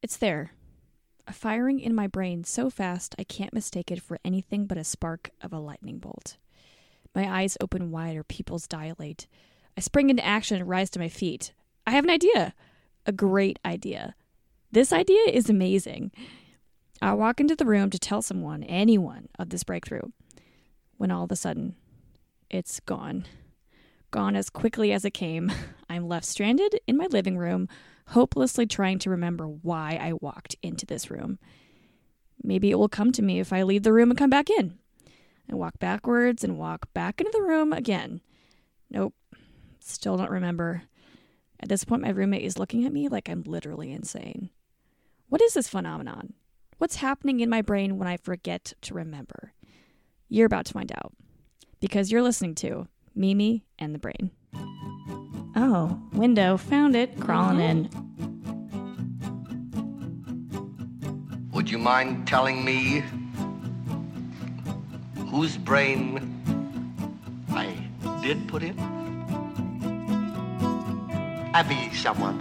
It's there, firing in my brain so fast I can't mistake it for anything but a spark of a lightning bolt. My eyes open wide, or pupils dilate. I spring into action and rise to my feet. I have an idea. A great idea. This idea is amazing. I walk into the room to tell someone, anyone, of this breakthrough. When all of a sudden, it's gone. Gone as quickly as it came. I'm left stranded in my living room, hopelessly trying to remember why I walked into this room. Maybe it will come to me if I leave the room and come back in. I walk backwards and walk back into the room again. Nope. Still don't remember. At this point, my roommate is looking at me like I'm literally insane. What is this phenomenon? What's happening in my brain when I forget to remember? You're about to find out. Because you're listening to Mimi and the Brain. Oh, window. Found it. Crawling in. Would you mind telling me whose brain I did put in? Abby someone.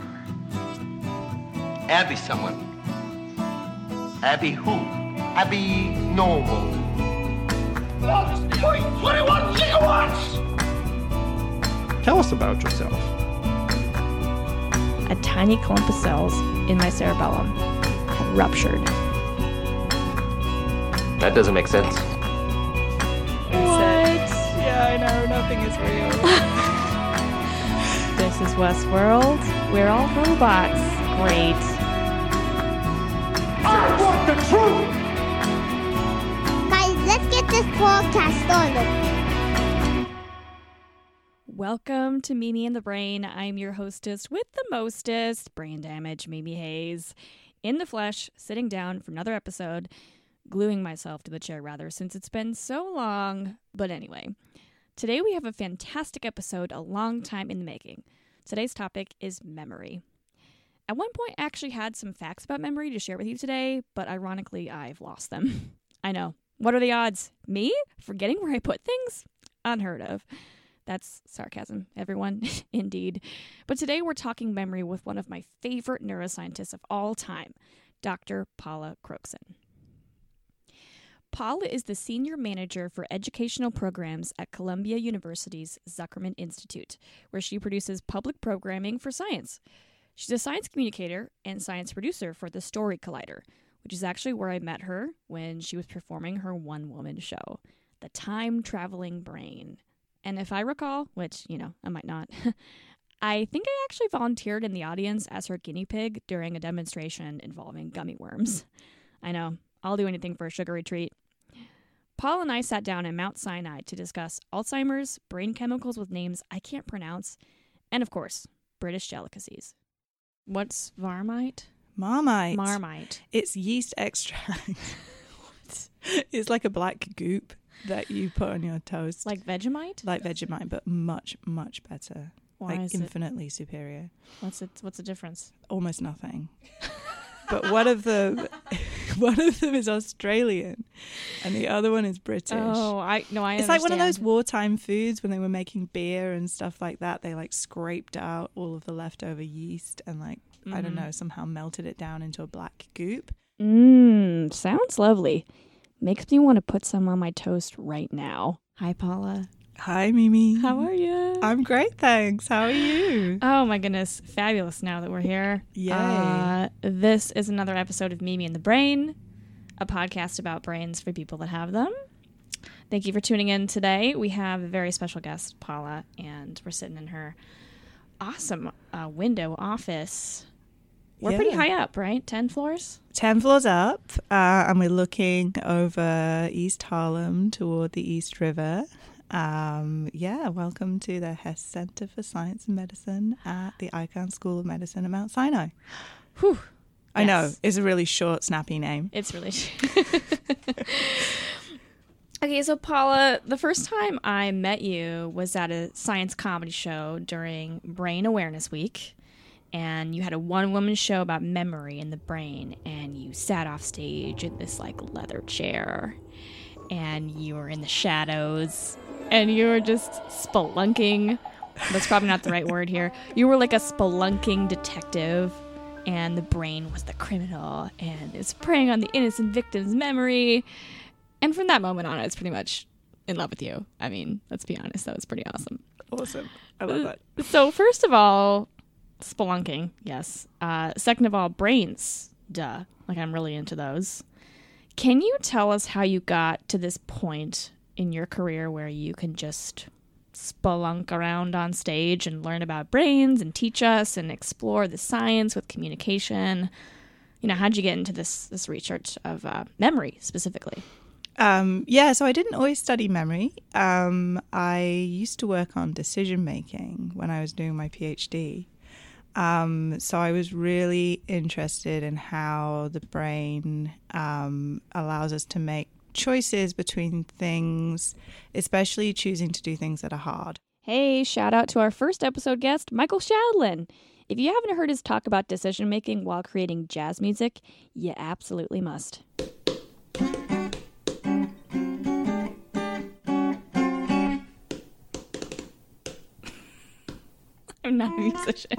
Abby someone. Abby who? Abby normal. 21 gigawatts! Tell us about yourself. A tiny clump of cells in my cerebellum had ruptured. That doesn't make sense. What? Yeah, I know. Nothing is real. This is Westworld. We're all robots. Great. I want the truth! Guys, let's get this podcast started. Welcome to Mimi and the Brain. I'm your hostess with the mostest, brain damage, Mimi Hayes. In the flesh, sitting down for another episode, gluing myself to the chair rather, since it's been so long. But anyway, today we have a fantastic episode, a long time in the making. Today's topic is memory. At one point, I actually had some facts about memory to share with you today, but ironically, I've lost them. I know. What are the odds? Me? Forgetting where I put things? Unheard of. That's sarcasm, everyone. Indeed. But today we're talking memory with one of my favorite neuroscientists of all time, Dr. Paula Crookson. Paula is the Senior Manager for Educational Programs at Columbia University's Zuckerman Institute, where she produces public programming for science. She's a science communicator and science producer for The Story Collider, which is actually where I met her when she was performing her one-woman show, The Time-Traveling Brain. And if I recall, which, I might not, I think I actually volunteered in the audience as her guinea pig during a demonstration involving gummy worms. I know, I'll do anything for a sugary treat. Paul and I sat down in Mount Sinai to discuss Alzheimer's, brain chemicals with names I can't pronounce, and of course, British delicacies. What's Marmite? Marmite. It's yeast extract. It's like a black goop that you put on your toast. Like Vegemite? Like Vegemite, but much, much better. Why is infinitely superior. What's the difference? Almost nothing. But one of them is Australian, and the other one is British. Oh, I It's understand. like one of those wartime foods when they were making beer and stuff like that. They scraped out all of the leftover yeast and I don't know, somehow melted it down into a black goop. Sounds lovely. Makes me want to put some on my toast right now. Hi, Paula. Hi, Mimi. How are you? I'm great, thanks. How are you? Oh my goodness, fabulous now that we're here. Yay. This is another episode of Mimi and the Brain, a podcast about brains for people that have them. Thank you for tuning in today. We have a very special guest, Paula, and we're sitting in her awesome window office. We're pretty high up, right? 10 floors? 10 floors up, and we're looking over East Harlem toward the East River. Welcome to the Hess Center for Science and Medicine at the Icahn School of Medicine at Mount Sinai. Whew. I know, it's a really short, snappy name. It's really Okay, so Paula, the first time I met you was at a science comedy show during Brain Awareness Week. And you had a one-woman show about memory in the brain, and you sat off stage in this leather chair, and you were in the shadows, and you were just spelunking. That's probably not the right word here. You were like a spelunking detective and the brain was the criminal and it's preying on the innocent victim's memory. And from that moment on, I was pretty much in love with you. I mean, let's be honest, that was pretty awesome. Awesome. I love that. So first of all, spelunking, yes. Second of all, brains, duh. Like, I'm really into those. Can you tell us how you got to this point in your career where you can just spelunk around on stage and learn about brains and teach us and explore the science with communication? You know, how'd you get into this research of memory specifically? So I didn't always study memory. I used to work on decision making when I was doing my PhD. So I was really interested in how the brain allows us to make choices between things, especially choosing to do things that are hard. Hey, shout out to our first episode guest, Michael Shadlin. If you haven't heard his talk about decision making while creating jazz music, you absolutely must. I'm not a musician.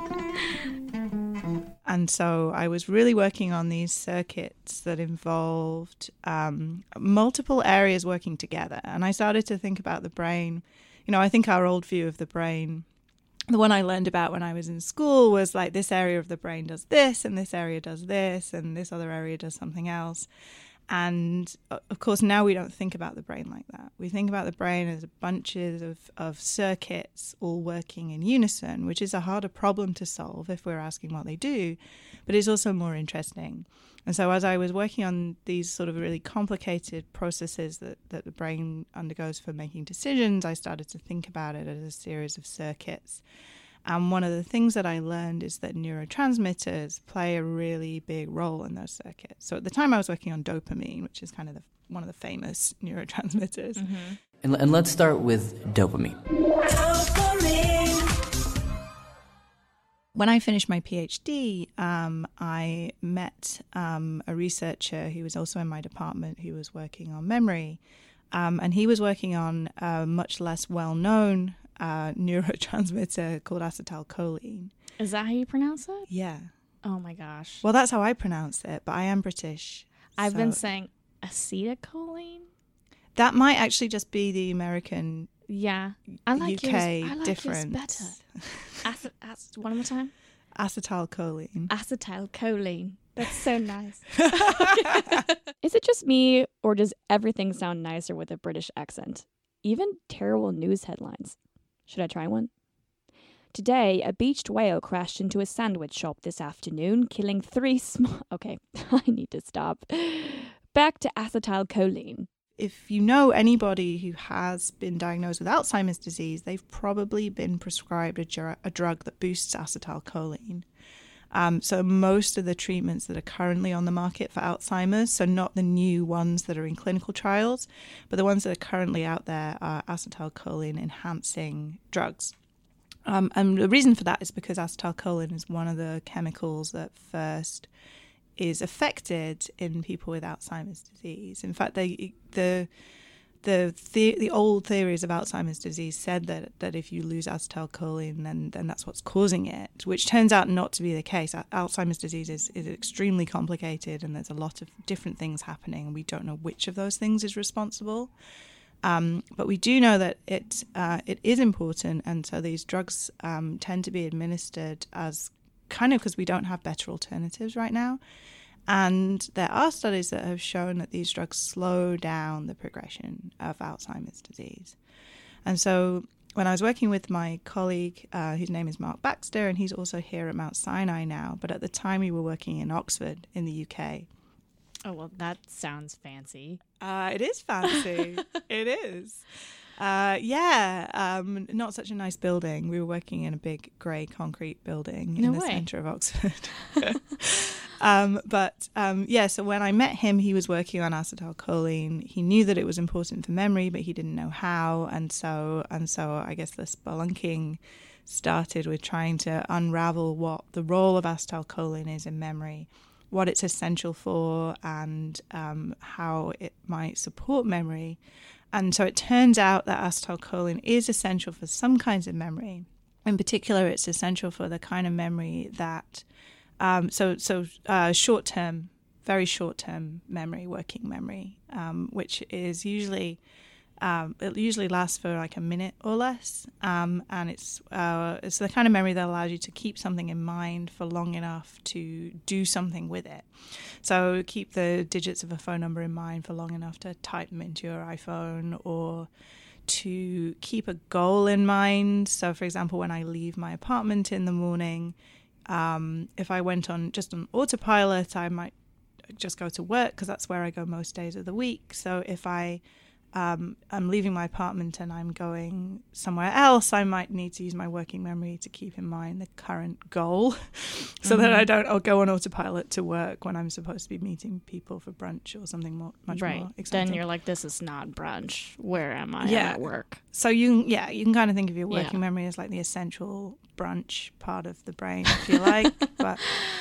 And so I was really working on these circuits that involved multiple areas working together. And I started to think about the brain. You know, I think our old view of the brain, the one I learned about when I was in school, was like this area of the brain does this, and this area does this, and this other area does something else. And of course, now we don't think about the brain like that. We think about the brain as bunches of circuits all working in unison, which is a harder problem to solve if we're asking what they do, but it's also more interesting. And so as I was working on these sort of really complicated processes that the brain undergoes for making decisions, I started to think about it as a series of circuits. And one of the things that I learned is that neurotransmitters play a really big role in those circuits. So at the time I was working on dopamine, which is kind of one of the famous neurotransmitters. Mm-hmm. And let's start with dopamine. When I finished my PhD, I met a researcher who was also in my department who was working on memory. And he was working on a much less well-known neurotransmitter called acetylcholine. Is that how you pronounce it? Yeah. Oh my gosh. Well, that's how I pronounce it, but I am British. I've been saying acetylcholine. That might actually just be the American Yeah. I like UK difference. Better. One more time. Acetylcholine. Acetylcholine. That's so nice. Is it just me, or does everything sound nicer with a British accent? Even terrible news headlines. Should I try one? Today, a beached whale crashed into a sandwich shop this afternoon, killing 3 small... Okay, I need to stop. Back to acetylcholine. If you know anybody who has been diagnosed with Alzheimer's disease, they've probably been prescribed a drug that boosts acetylcholine. So most of the treatments that are currently on the market for Alzheimer's, so not the new ones that are in clinical trials, but the ones that are currently out there are acetylcholine enhancing drugs. And the reason for that is because acetylcholine is one of the chemicals that first is affected in people with Alzheimer's disease. In fact, the old theories of Alzheimer's disease said that if you lose acetylcholine, then that's what's causing it, which turns out not to be the case. Alzheimer's disease is extremely complicated, and there's a lot of different things happening, and we don't know which of those things is responsible. But we do know that it is important, and so these drugs tend to be administered as kind of because we don't have better alternatives right now. And there are studies that have shown that these drugs slow down the progression of Alzheimer's disease. And so when I was working with my colleague, whose name is Mark Baxter, and he's also here at Mount Sinai now, but at the time we were working in Oxford in the UK. Oh, well, that sounds fancy. It is fancy. It is. Not such a nice building. We were working in a big grey concrete building in the centre of Oxford. So when I met him, he was working on acetylcholine. He knew that it was important for memory, but he didn't know how. And so I guess the spelunking started with trying to unravel what the role of acetylcholine is in memory, what it's essential for, and how it might support memory. And so it turns out that acetylcholine is essential for some kinds of memory. In particular, it's essential for the kind of memory that Short-term, very short-term memory, working memory, which is usually it usually lasts for like a minute or less, and it's the kind of memory that allows you to keep something in mind for long enough to do something with it. So keep the digits of a phone number in mind for long enough to type them into your iPhone, or to keep a goal in mind. So, for example, when I leave my apartment in the morning, if I went on autopilot, I might just go to work because that's where I go most days of the week. So if I'm leaving my apartment and I'm going somewhere else, I might need to use my working memory to keep in mind the current goal so that I'll go on autopilot to work when I'm supposed to be meeting people for brunch or something much more exciting. Then you're like, this is not brunch. Where am I? Yeah. I'm at work. So you can kind of think of your working memory as like the essential brunch part of the brain, if you like. But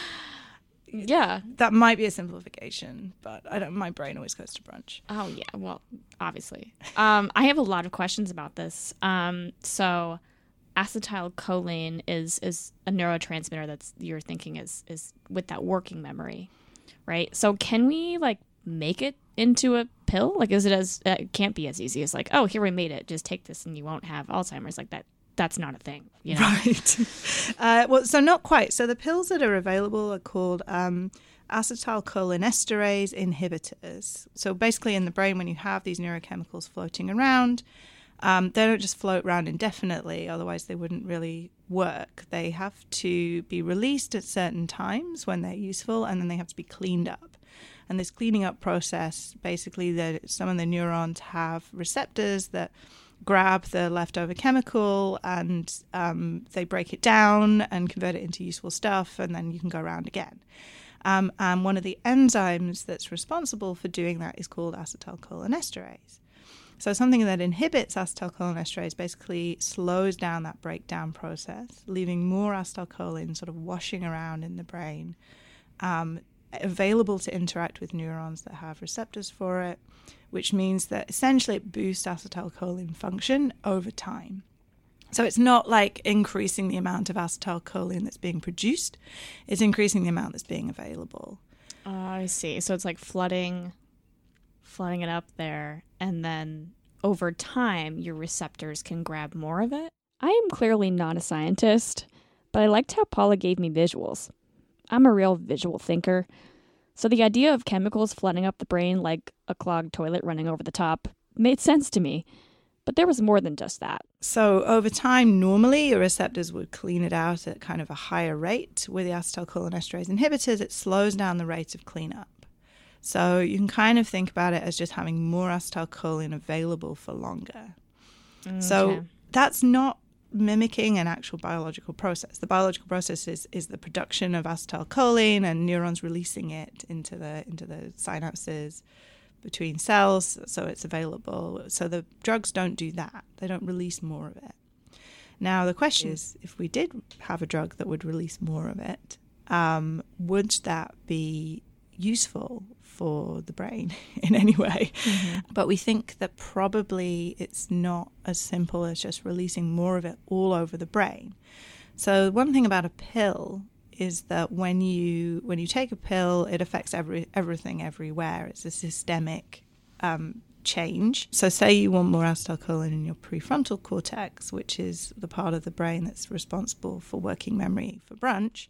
yeah, that might be a simplification, but my brain always goes to brunch. Oh yeah, well, obviously. I have a lot of questions about this. So acetylcholine is a neurotransmitter that's you're thinking is with that working memory, right? So can we like make it into a pill? Like, it can't be as easy as like, oh, here, we made it, just take this and you won't have Alzheimer's. Like that's not a thing, you know? Right. Well, so not quite. So the pills that are available are called acetylcholinesterase inhibitors. So basically in the brain, when you have these neurochemicals floating around, they don't just float around indefinitely, otherwise they wouldn't really work. They have to be released at certain times when they're useful, and then they have to be cleaned up. And this cleaning up process, basically, some of the neurons have receptors that grab the leftover chemical and they break it down and convert it into useful stuff, and then you can go around again. And one of the enzymes that's responsible for doing that is called acetylcholinesterase. So something that inhibits acetylcholinesterase basically slows down that breakdown process, leaving more acetylcholine sort of washing around in the brain, available to interact with neurons that have receptors for it, which means that essentially it boosts acetylcholine function over time. So it's not like increasing the amount of acetylcholine that's being produced, it's increasing the amount that's being available. Oh, I see. So it's like flooding it up there, and then over time your receptors can grab more of it. I am clearly not a scientist, but I liked how Paula gave me visuals. I'm a real visual thinker. So the idea of chemicals flooding up the brain like a clogged toilet running over the top made sense to me. But there was more than just that. So over time, normally your receptors would clean it out at kind of a higher rate. With the acetylcholinesterase inhibitors, it slows down the rate of cleanup. So you can kind of think about it as just having more acetylcholine available for longer. Okay. So that's not mimicking an actual biological process. The biological process is the production of acetylcholine and neurons releasing it into the synapses between cells, so it's available. So the drugs don't do that. They don't release more of it. Now the question is, if we did have a drug that would release more of it, would that be useful for the brain in any way? Mm-hmm. But we think that probably it's not as simple as just releasing more of it all over the brain. So one thing about a pill is that when you take a pill, it affects everything everywhere. It's a systemic change. So say you want more acetylcholine in your prefrontal cortex, which is the part of the brain that's responsible for working memory for brunch,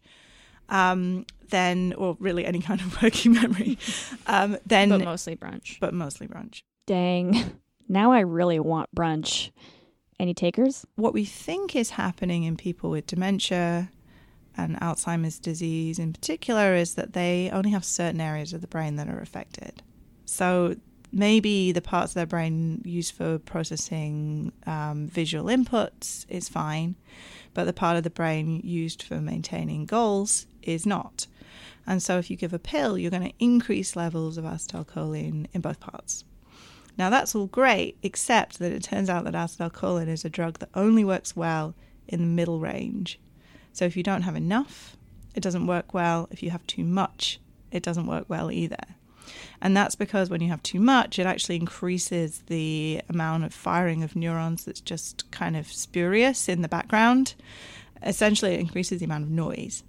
then, or really any kind of working memory, then... But mostly brunch. Dang. Now I really want brunch. Any takers? What we think is happening in people with dementia and Alzheimer's disease in particular is that they only have certain areas of the brain that are affected. So maybe the parts of their brain used for processing visual inputs is fine, but the part of the brain used for maintaining goals is not. And so if you give a pill, you're going to increase levels of acetylcholine in both parts. Now that's all great, except that it turns out that acetylcholine is a drug that only works well in the middle range. So if you don't have enough, it doesn't work well. If you have too much, it doesn't work well either. And that's because when you have too much, it actually increases the amount of firing of neurons that's just kind of spurious in the background. Essentially, it increases the amount of noise.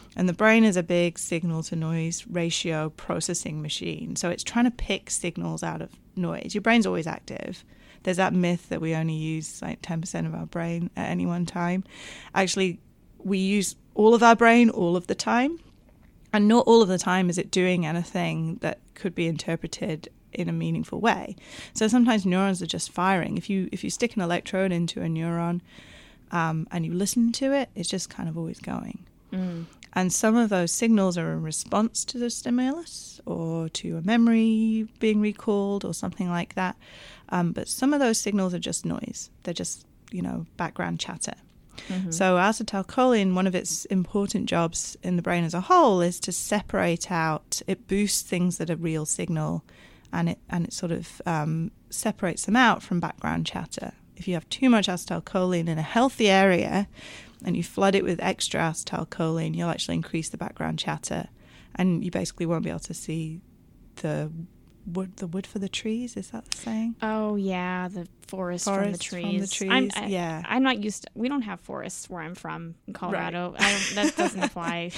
And the brain is a big signal-to-noise ratio processing machine. So it's trying to pick signals out of noise. Your brain's always active. There's that myth that we only use like 10% of our brain at any one time. Actually, we use all of our brain all of the time. And not all of the time is it doing anything that could be interpreted in a meaningful way. So sometimes neurons are just firing. If you stick an electrode into a neuron and you listen to it, it's just kind of always going. And some of those signals are in response to the stimulus or to a memory being recalled or something like that. But some of those signals are just noise. They're just, background chatter. So acetylcholine, one of its important jobs in the brain as a whole is to separate out, it boosts things that are real signal and it sort of separates them out from background chatter. If you have too much acetylcholine in a healthy area and you flood it with extra acetylcholine, you'll actually increase the background chatter and you basically won't be able to see the wood for the trees. Is that the saying? Oh yeah, the forest from the trees. Yeah. I'm not used to, we don't have forests where I'm from in Colorado. Right. That doesn't apply.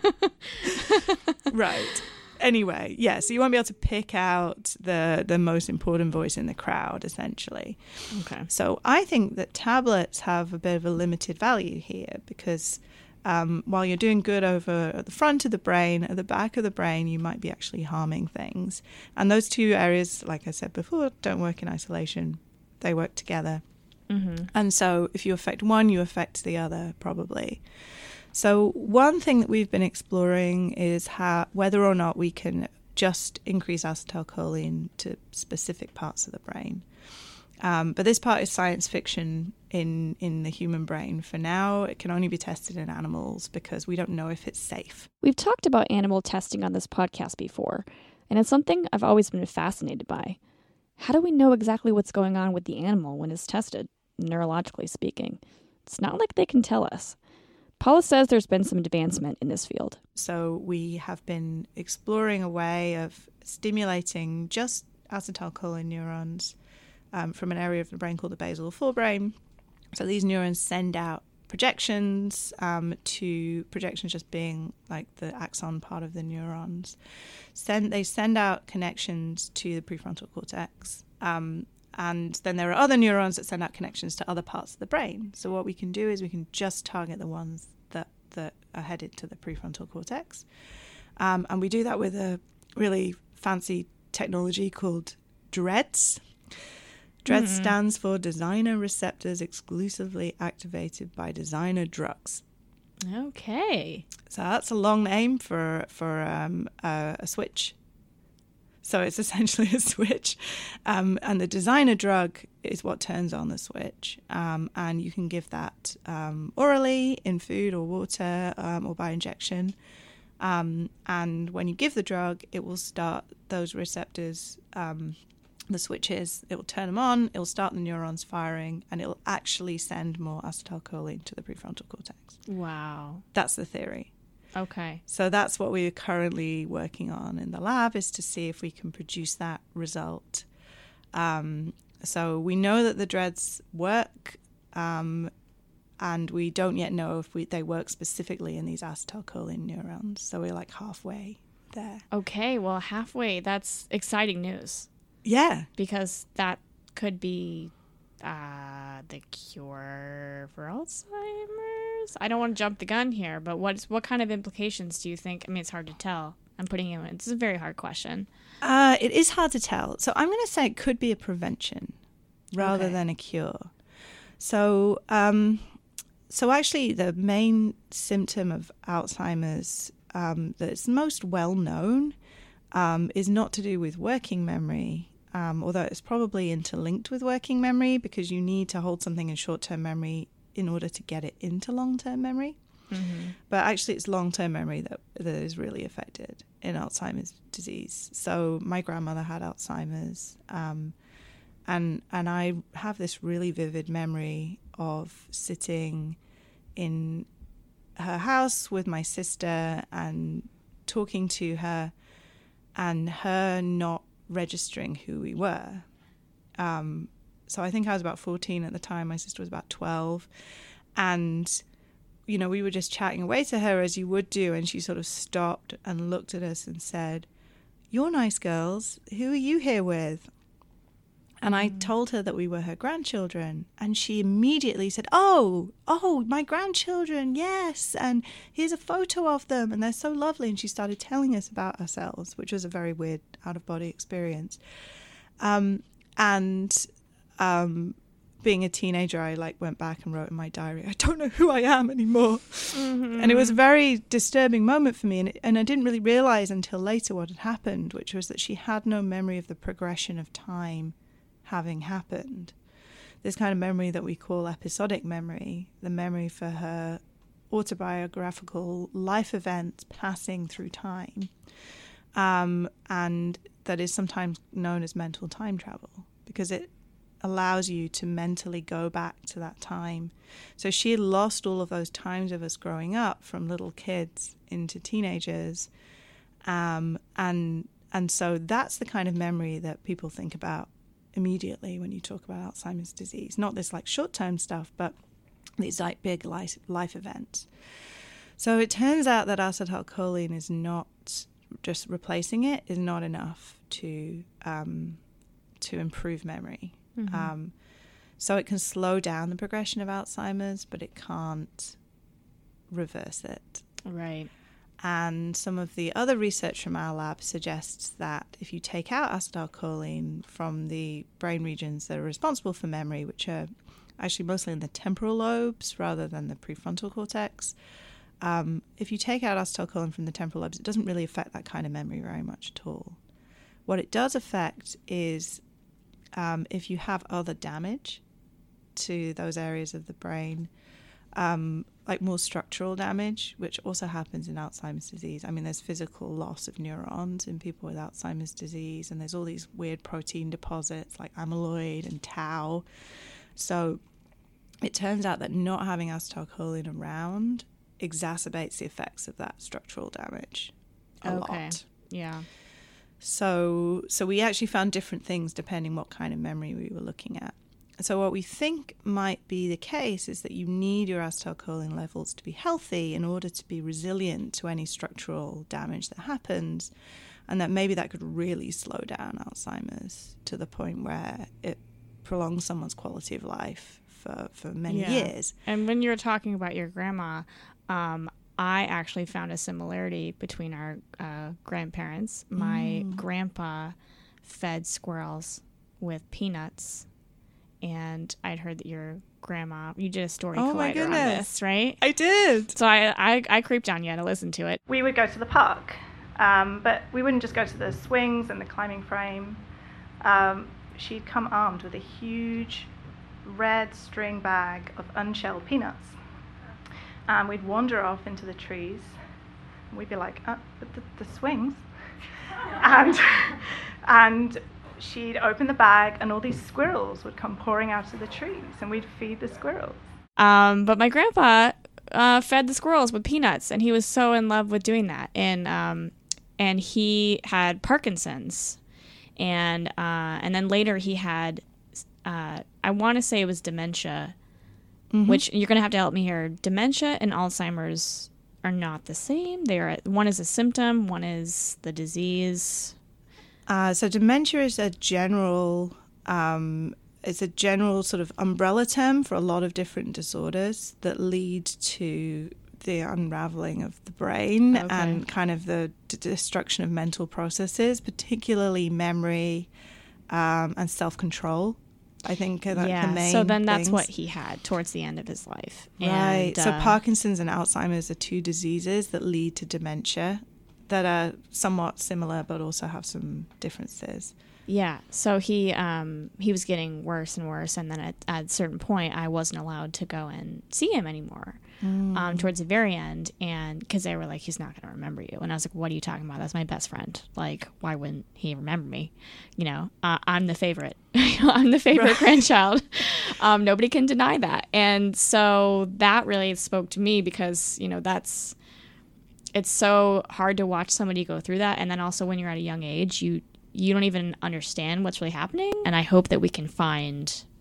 Right. Anyway, yeah, so you won't be able to pick out the most important voice in the crowd, essentially. Okay. So I think that tablets have a bit of a limited value here because while you're doing good over at the front of the brain, at the back of the brain, you might be actually harming things. And those two areas, like I said before, don't work in isolation. They work together. And so if you affect one, you affect the other, probably. So one thing that we've been exploring is whether or not we can just increase acetylcholine to specific parts of the brain. But this part is science fiction in the human brain. For now, it can only be tested in animals because we don't know if it's safe. We've talked about animal testing on this podcast before, and it's something I've always been fascinated by. How do we know exactly what's going on with the animal when it's tested, neurologically speaking? It's not like they can tell us. Paula says there's been some advancement in this field. So we have been exploring a way of stimulating just acetylcholine neurons from an area of the brain called the basal forebrain. So these neurons send out projections to projections just being like the axon part of the neurons. They send out connections to the prefrontal cortex. And then there are other neurons that send out connections to other parts of the brain. So what we can do is we can just target the ones that are headed to the prefrontal cortex. And we do that with a really fancy technology called DREADS. DREADS stands for Designer Receptors Exclusively Activated by Designer Drugs. Okay. So that's a long name for a switch. So it's essentially a switch. And the designer drug is what turns on the switch. And you can give that orally in food or water or by injection. And when you give the drug, it will start those receptors, the switches, it will turn them on, it will start the neurons firing, and it will actually send more acetylcholine to the prefrontal cortex. Wow. That's the theory. Okay. So that's what we're currently working on in the lab, is to see if we can produce that result. So we know that the DREADS work, and we don't yet know if they work specifically in these acetylcholine neurons. So we're like halfway there. Okay, well, halfway. That's exciting news. Yeah. Because that could be the cure for Alzheimer's. I don't want to jump the gun here, but what kind of implications do you think? I mean, it's hard to tell. I'm putting you in. It's a very hard question. It is hard to tell. So I'm going to say it could be a prevention rather than a cure. So, so actually, the main symptom of Alzheimer's that's most well known is not to do with working memory. Although it's probably interlinked with working memory because you need to hold something in short-term memory in order to get it into long-term memory. Mm-hmm. But actually it's long-term memory that is really affected in Alzheimer's disease. So my grandmother had Alzheimer's, and I have this really vivid memory of sitting in her house with my sister and talking to her and her not registering who we were. So I think I was about 14 at the time. My sister was about 12. And you know, we were just chatting away to her as you would do, and she sort of stopped and looked at us and said, "You're nice girls. Who are you here with?" And I told her that we were her grandchildren, and she immediately said, oh, my grandchildren, yes, and here's a photo of them, and they're so lovely. And she started telling us about ourselves, which was a very weird out-of-body experience. Being a teenager, I went back and wrote in my diary, "I don't know who I am anymore." Mm-hmm. And it was a very disturbing moment for me, and I didn't really realize until later what had happened, which was that she had no memory of the progression of time having happened. This kind of memory that we call episodic memory, the memory for her autobiographical life events passing through time, and that is sometimes known as mental time travel, because it allows you to mentally go back to that time. So she had lost all of those times of us growing up, from little kids into teenagers, and so that's the kind of memory that people think about immediately when you talk about Alzheimer's disease. Not this short-term stuff, but these big life events. So it turns out that acetylcholine is not, just replacing it is not enough to improve memory. Mm-hmm. So it can slow down the progression of Alzheimer's, but it can't reverse it. Right. And some of the other research from our lab suggests that if you take out acetylcholine from the brain regions that are responsible for memory, which are actually mostly in the temporal lobes rather than the prefrontal cortex, if you take out acetylcholine from the temporal lobes, it doesn't really affect that kind of memory very much at all. What it does affect is if you have other damage to those areas of the brain, like more structural damage, which also happens in Alzheimer's disease. I mean, there's physical loss of neurons in people with Alzheimer's disease, and there's all these weird protein deposits like amyloid and tau. So it turns out that not having acetylcholine around exacerbates the effects of that structural damage a lot. Yeah. So we actually found different things depending what kind of memory we were looking at. So what we think might be the case is that you need your acetylcholine levels to be healthy in order to be resilient to any structural damage that happens, and that maybe that could really slow down Alzheimer's to the point where it prolongs someone's quality of life for many years. And when you were talking about your grandma, I actually found a similarity between our grandparents. My grandpa fed squirrels with peanuts. And I'd heard that your grandma, you did a story collider on this, right? I did. So I creeped on you to listen to it. We would go to the park, but we wouldn't just go to the swings and the climbing frame. She'd come armed with a huge red string bag of unshelled peanuts. And we'd wander off into the trees. And we'd be like, but the swings. and she'd open the bag, and all these squirrels would come pouring out of the trees, and we'd feed the squirrels. But my grandpa fed the squirrels with peanuts, and he was so in love with doing that. And he had Parkinson's, and then later he had, I want to say it was dementia, which you're going to have to help me here. Dementia and Alzheimer's are not the same. One is a symptom, one is the disease. So dementia is a general, sort of umbrella term for a lot of different disorders that lead to the unraveling of the brain and kind of the destruction of mental processes, particularly memory and self-control. I think are the main so then that's things. what he had towards the end of his life. Right. And, so Parkinson's and Alzheimer's are two diseases that lead to dementia that are somewhat similar but also have some differences. Yeah. So he was getting worse and worse, and then at a certain point I wasn't allowed to go and see him anymore towards the very end, and because they were like, he's not going to remember you. And I was like, what are you talking about? That's my best friend. Like, why wouldn't he remember me? You know, I'm the favorite. I'm the favorite grandchild. Nobody can deny that. And so that really spoke to me because, you know, it's so hard to watch somebody go through that. And then also when you're at a young age, you don't even understand what's really happening. And I hope that we can find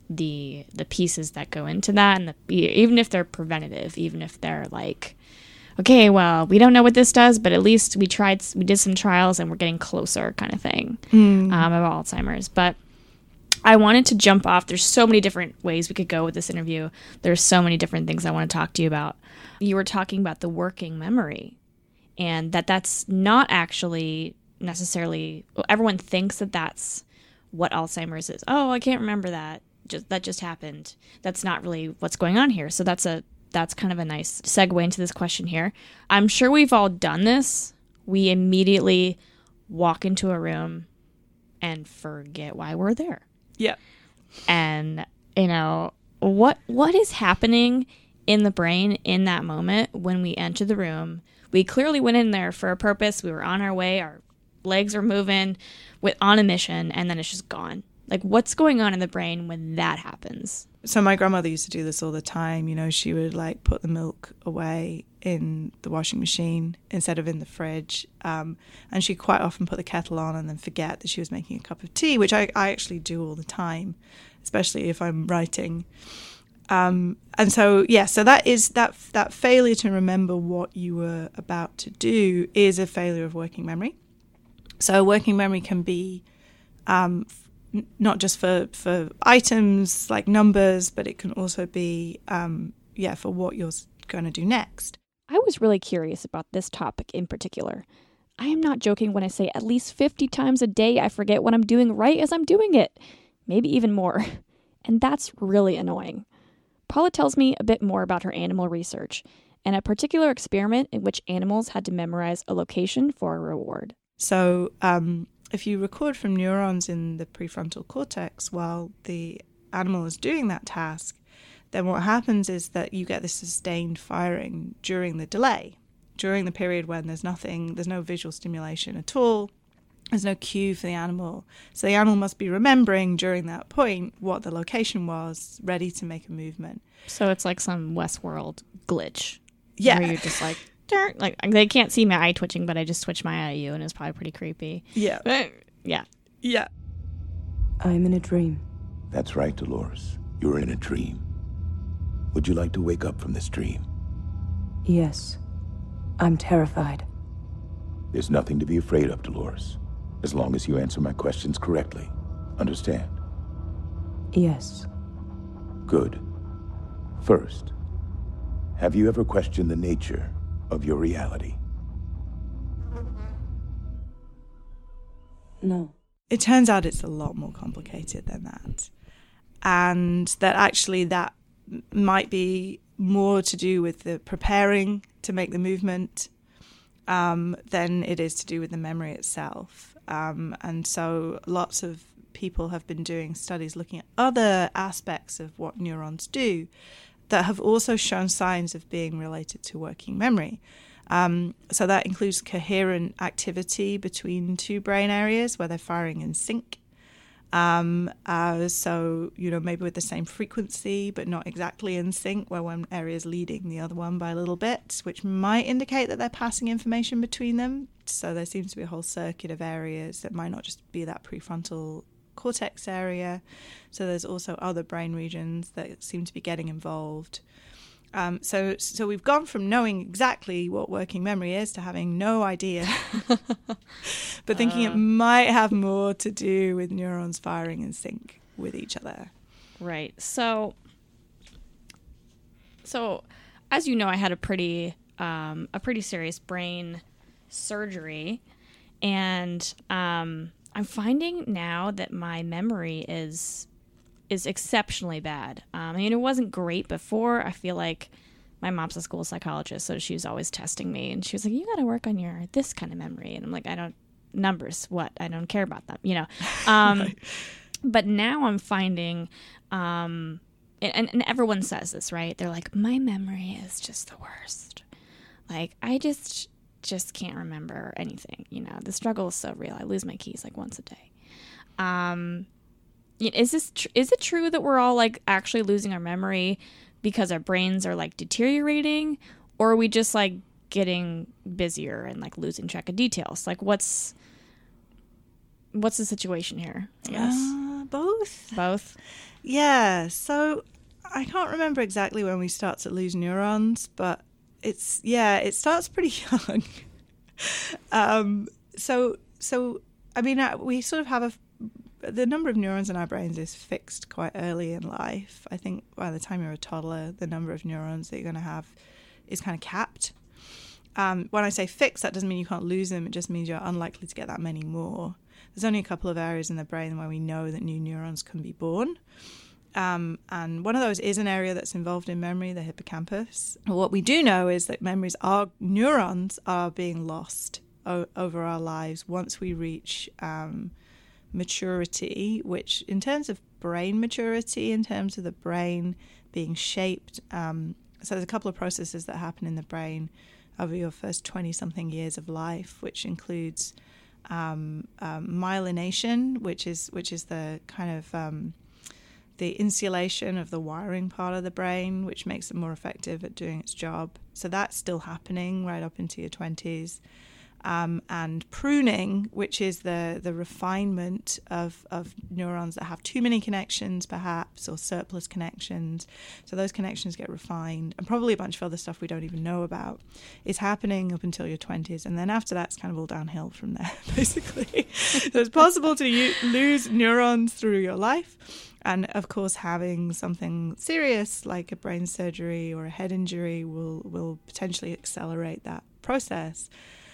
the pieces that go into that, and even if they're preventative, even if they're like, okay, well, we don't know what this does, but at least we did some trials and we're getting closer, kind of thing, of Alzheimer's. But I wanted to jump off. There's so many different ways we could go with this interview. There's so many different things I want to talk to you about. You were talking about the working memory, and that's not actually necessarily, everyone thinks that that's what Alzheimer's is. Oh, I can't remember that. That just happened. That's not really what's going on here. So that's kind of a nice segue into this question here. I'm sure we've all done this. We immediately walk into a room and forget why we're there. Yeah. And, what is happening in the brain in that moment when we enter the room? We clearly went in there for a purpose. We were on our way. Our legs are moving on a mission, and then it's just gone. Like, what's going on in the brain when that happens? So my grandmother used to do this all the time. She would like put the milk away in the washing machine instead of in the fridge. And she'd quite often put the kettle on and then forget that she was making a cup of tea, which I actually do all the time, especially if I'm writing. And so that is that failure to remember what you were about to do is a failure of working memory. So working memory can be not just for items like numbers, but it can also be for what you're going to do next. I was really curious about this topic in particular. I am not joking when I say at least 50 times a day I forget what I'm doing right as I'm doing it. Maybe even more. And that's really annoying. Paula tells me a bit more about her animal research and a particular experiment in which animals had to memorize a location for a reward. So if you record from neurons in the prefrontal cortex while the animal is doing that task, then what happens is that you get this sustained firing during the delay, during the period when there's no visual stimulation at all, there's no cue for the animal. So the animal must be remembering during that point what the location was, ready to make a movement. So it's like some Westworld glitch. Yeah. Where you're just like they can't see my eye twitching, but I just twitched my eye at you, and it's probably pretty creepy. Yeah. Yeah. Yeah. I'm in a dream. That's right, Dolores. You're in a dream. Would you like to wake up from this dream? Yes. I'm terrified. There's nothing to be afraid of, Dolores. As long as you answer my questions correctly. Understand? Yes. Good. First, have you ever questioned the nature of your reality? No. It turns out it's a lot more complicated than that. And that actually that might be more to do with the preparing to make the movement than it is to do with the memory itself. And so lots of people have been doing studies looking at other aspects of what neurons do that have also shown signs of being related to working memory. So that includes coherent activity between two brain areas where they're firing in sync. So, maybe with the same frequency, but not exactly in sync, where one area is leading the other one by a little bit, which might indicate that they're passing information between them. So there seems to be a whole circuit of areas that might not just be that prefrontal cortex area. So there's also other brain regions that seem to be getting involved. So we've gone from knowing exactly what working memory is to having no idea, but thinking it might have more to do with neurons firing in sync with each other. Right. So as you know, I had a pretty serious brain surgery, and I'm finding now that my memory is exceptionally bad. It wasn't great before. I feel like my mom's a school psychologist, so she was always testing me, and she was like, you got to work on your this kind of memory. And I'm like, numbers, what? I don't care about them, Right. But now I'm finding, and everyone says this, right? They're like, my memory is just the worst. Like, I just can't remember anything, The struggle is so real. I lose my keys like once a day. Is it true that we're all like actually losing our memory because our brains are like deteriorating, or are we just like getting busier and like losing track of details? Like what's the situation here, I guess? Both. Both? Yeah. So I can't remember exactly when we start to lose neurons, but it starts pretty young. We sort of have the number of neurons in our brains is fixed quite early in life. I think by the time you're a toddler, the number of neurons that you're going to have is kind of capped. When I say fixed, that doesn't mean you can't lose them. It just means you're unlikely to get that many more. There's only a couple of areas in the brain where we know that new neurons can be born. And one of those is an area that's involved in memory, the hippocampus. What we do know is that neurons are being lost over our lives once we reach maturity, which in terms of brain maturity, in terms of the brain being shaped, so there's a couple of processes that happen in the brain over your first 20-something years of life, which includes myelination, which is the kind of the insulation of the wiring part of the brain, which makes it more effective at doing its job. So that's still happening right up into your 20s. And pruning, which is the refinement of neurons that have too many connections, perhaps, or surplus connections. So those connections get refined, and probably a bunch of other stuff we don't even know about is happening up until your 20s. And then after that, it's kind of all downhill from there, basically. So it's possible to lose neurons through your life. And of course, having something serious like a brain surgery or a head injury will potentially accelerate that process.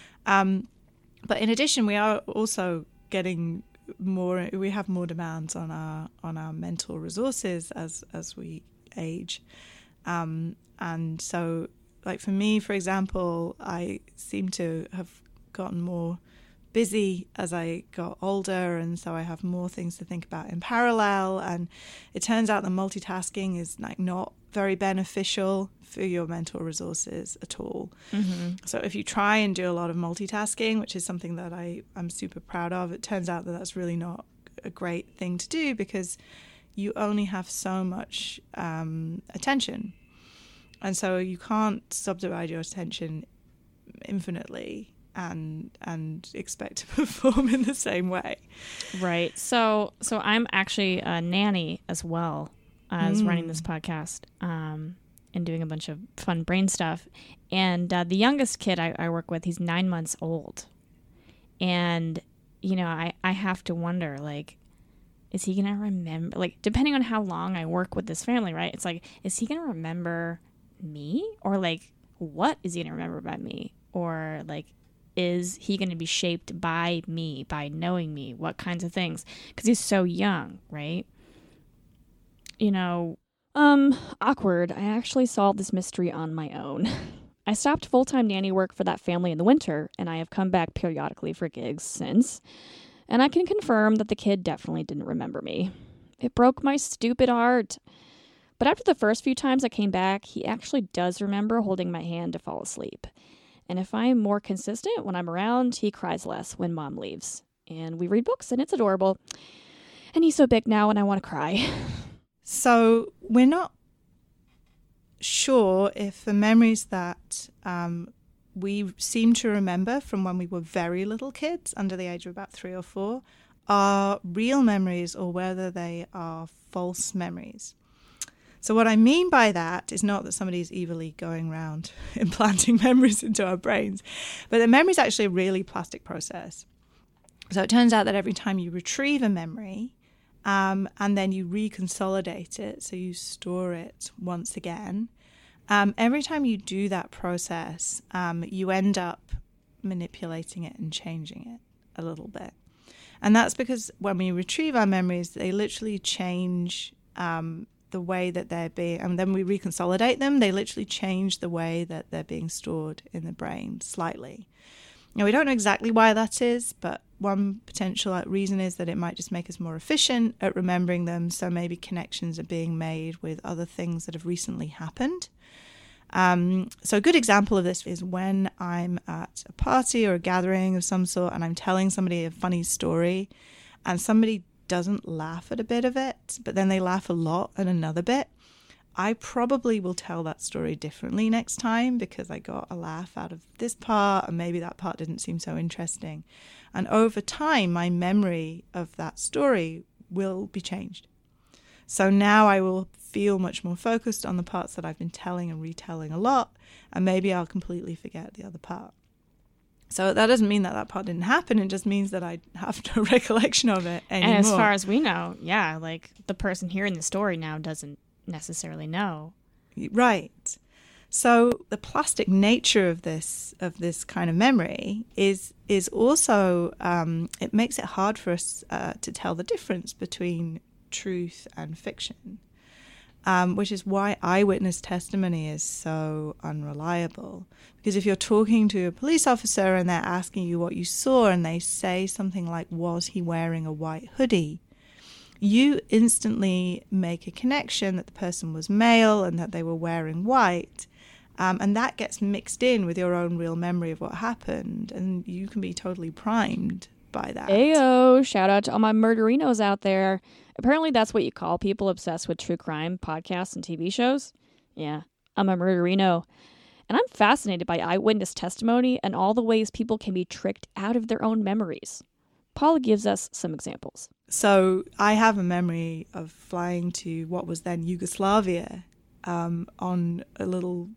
But in addition, we are also getting more. We have more demands on our mental resources as we age, and so, like for me, for example, I seem to have gotten more busy as I got older, and so I have more things to think about in parallel. And it turns out that multitasking is like not very beneficial for your mental resources at all. Mm-hmm. So if you try and do a lot of multitasking, which is something that I'm super proud of, it turns out that that's really not a great thing to do because you only have so much attention. And so you can't subdivide your attention infinitely and expect to perform in the same way. Right. So I'm actually a nanny as well as running this podcast and doing a bunch of fun brain stuff. And the youngest kid I work with, he's 9 months old. And, you know, I have to wonder, like, is he going to remember, like, depending on how long I work with this family, right? It's like, is he going to remember me? Or, like, what is he going to remember about me? Or, like, is he going to be shaped by me, by knowing me? What kinds of things? Because he's so young, right? You know, awkward. I actually solved this mystery on my own. I stopped full-time nanny work for that family in the winter, and I have come back periodically for gigs since. And I can confirm that the kid definitely didn't remember me. It broke my stupid heart. But after the first few times I came back, he actually does remember holding my hand to fall asleep. And if I'm more consistent when I'm around, he cries less when Mom leaves. And we read books, and it's adorable. And he's so big now, and I want to cry. So we're not sure if the memories that we seem to remember from when we were very little kids, under the age of about 3 or 4, are real memories or whether they are false memories. So what I mean by that is not that somebody's evilly going around implanting memories into our brains, but the memory is actually a really plastic process. So it turns out that every time you retrieve a memory and then you reconsolidate it, so you store it once again, every time you do that process, you end up manipulating it and changing it a little bit. And that's because when we retrieve our memories, they literally change the way that they're being, and then we reconsolidate them, they literally change the way that they're being stored in the brain slightly. Now, we don't know exactly why that is, but one potential reason is that it might just make us more efficient at remembering them, so maybe connections are being made with other things that have recently happened. So a good example of this is when I'm at a party or a gathering of some sort and I'm telling somebody a funny story and somebody doesn't laugh at a bit of it, but then they laugh a lot at another bit, I probably will tell that story differently next time because I got a laugh out of this part and maybe that part didn't seem so interesting. And over time, my memory of that story will be changed. So now I will feel much more focused on the parts that I've been telling and retelling a lot, and maybe I'll completely forget the other part. So that doesn't mean that that part didn't happen. It just means that I have no recollection of it anymore. And as far as we know, yeah, like the person hearing the story now doesn't necessarily know. Right. So the plastic nature of this kind of memory is also it makes it hard for us to tell the difference between truth and fiction, which is why eyewitness testimony is so unreliable. Because if you're talking to a police officer and they're asking you what you saw and they say something like, was he wearing a white hoodie? You instantly make a connection that the person was male and that they were wearing white. And that gets mixed in with your own real memory of what happened. And you can be totally primed by that. Ayo, shout out to all my murderinos out there. Apparently that's what you call people obsessed with true crime podcasts and TV shows. Yeah, I'm a murderino. And I'm fascinated by eyewitness testimony and all the ways people can be tricked out of their own memories. Paula gives us some examples. So I have a memory of flying to what was then Yugoslavia on a little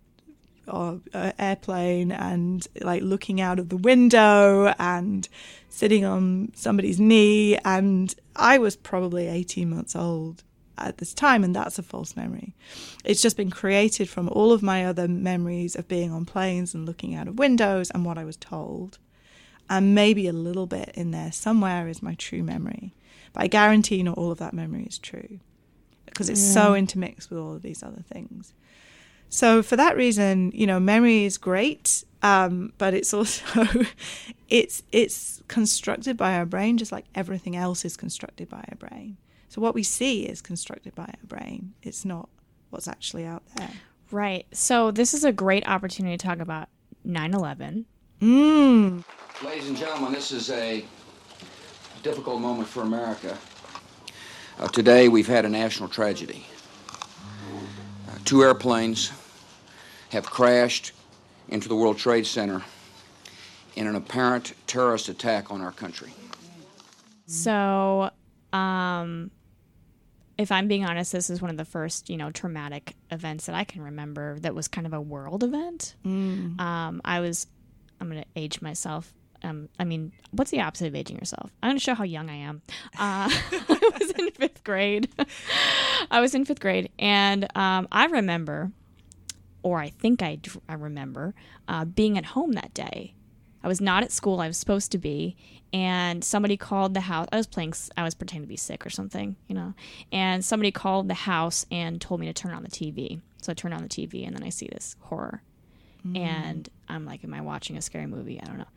airplane and like looking out of the window and sitting on somebody's knee, and I was probably 18 months old at this time, and that's a false memory. It's just been created from all of my other memories of being on planes and looking out of windows and what I was told, and maybe a little bit in there somewhere is my true memory, but I guarantee not all of that memory is true because it's so intermixed with all of these other things. So for that reason, you know, memory is great, but it's also it's constructed by our brain just like everything else is constructed by our brain. So what we see is constructed by our brain. It's not what's actually out there. Right. So this is a great opportunity to talk about 9/11. Ladies and gentlemen, this is a difficult moment for America. Today we've had a national tragedy. 2 airplanes have crashed into the World Trade Center in an apparent terrorist attack on our country. So, if I'm being honest, this is one of the first, traumatic events that I can remember that was kind of a world event. I'm going to age myself. What's the opposite of aging yourself? I'm going to show how young I am. I was in 5th grade. And I remember, or I think I remember, being at home that day. I was not at school. I was supposed to be. And somebody called the house. I was pretending to be sick or something, And somebody called the house and told me to turn on the TV. So I turned on the TV, and then I see this horror. And I'm like, am I watching a scary movie? I don't know.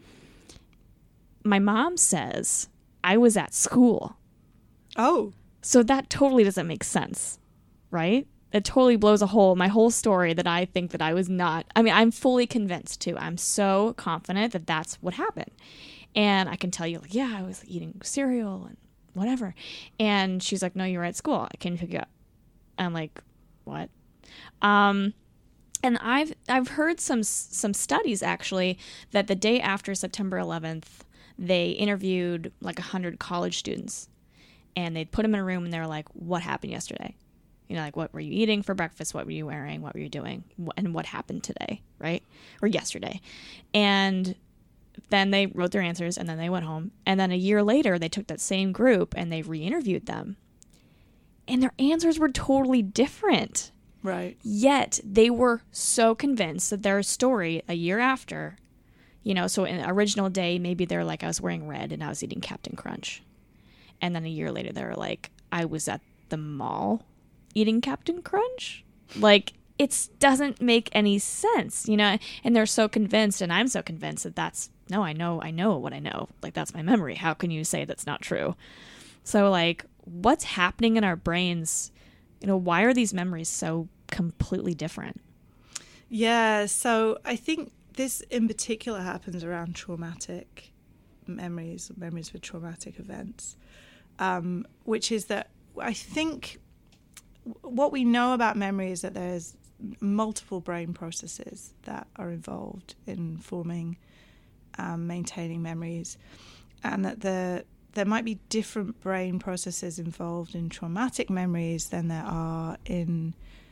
My mom says I was at school. Oh. So that totally doesn't make sense, right? It totally blows my whole story that I think that I was not. I'm fully convinced, too. I'm so confident that that's what happened. And I can tell you, I was eating cereal and whatever. And she's like, no, you were at school. I can't pick you up. I'm like, what? And I've heard some studies, actually, that the day after September 11th, they interviewed 100 college students. And they'd put them in a room and they were like, what happened yesterday? What were you eating for breakfast? What were you wearing? What were you doing? And what happened today, right? Or yesterday. And then they wrote their answers and then they went home. And then a year later, they took that same group and they re-interviewed them. And their answers were totally different. Right. Yet they were so convinced that their story a year after, so in the original day, maybe they're like, I was wearing red and I was eating Captain Crunch. And then a year later, they were like, I was at the mall eating Captain Crunch. It doesn't make any sense, and they're so convinced, and I'm so convinced that I know what I know. That's my memory. How can you say that's not true? So, what's happening in our brains? Why are these memories so completely different? Yeah, so I think this in particular happens around traumatic memories with traumatic events, which is that I think what we know about memory is that there's multiple brain processes that are involved in forming, maintaining memories, and that there might be different brain processes involved in traumatic memories than there are in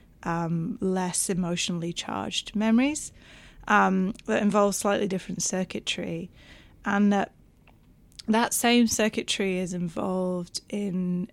less emotionally charged memories that involve slightly different circuitry, and that same circuitry is involved in,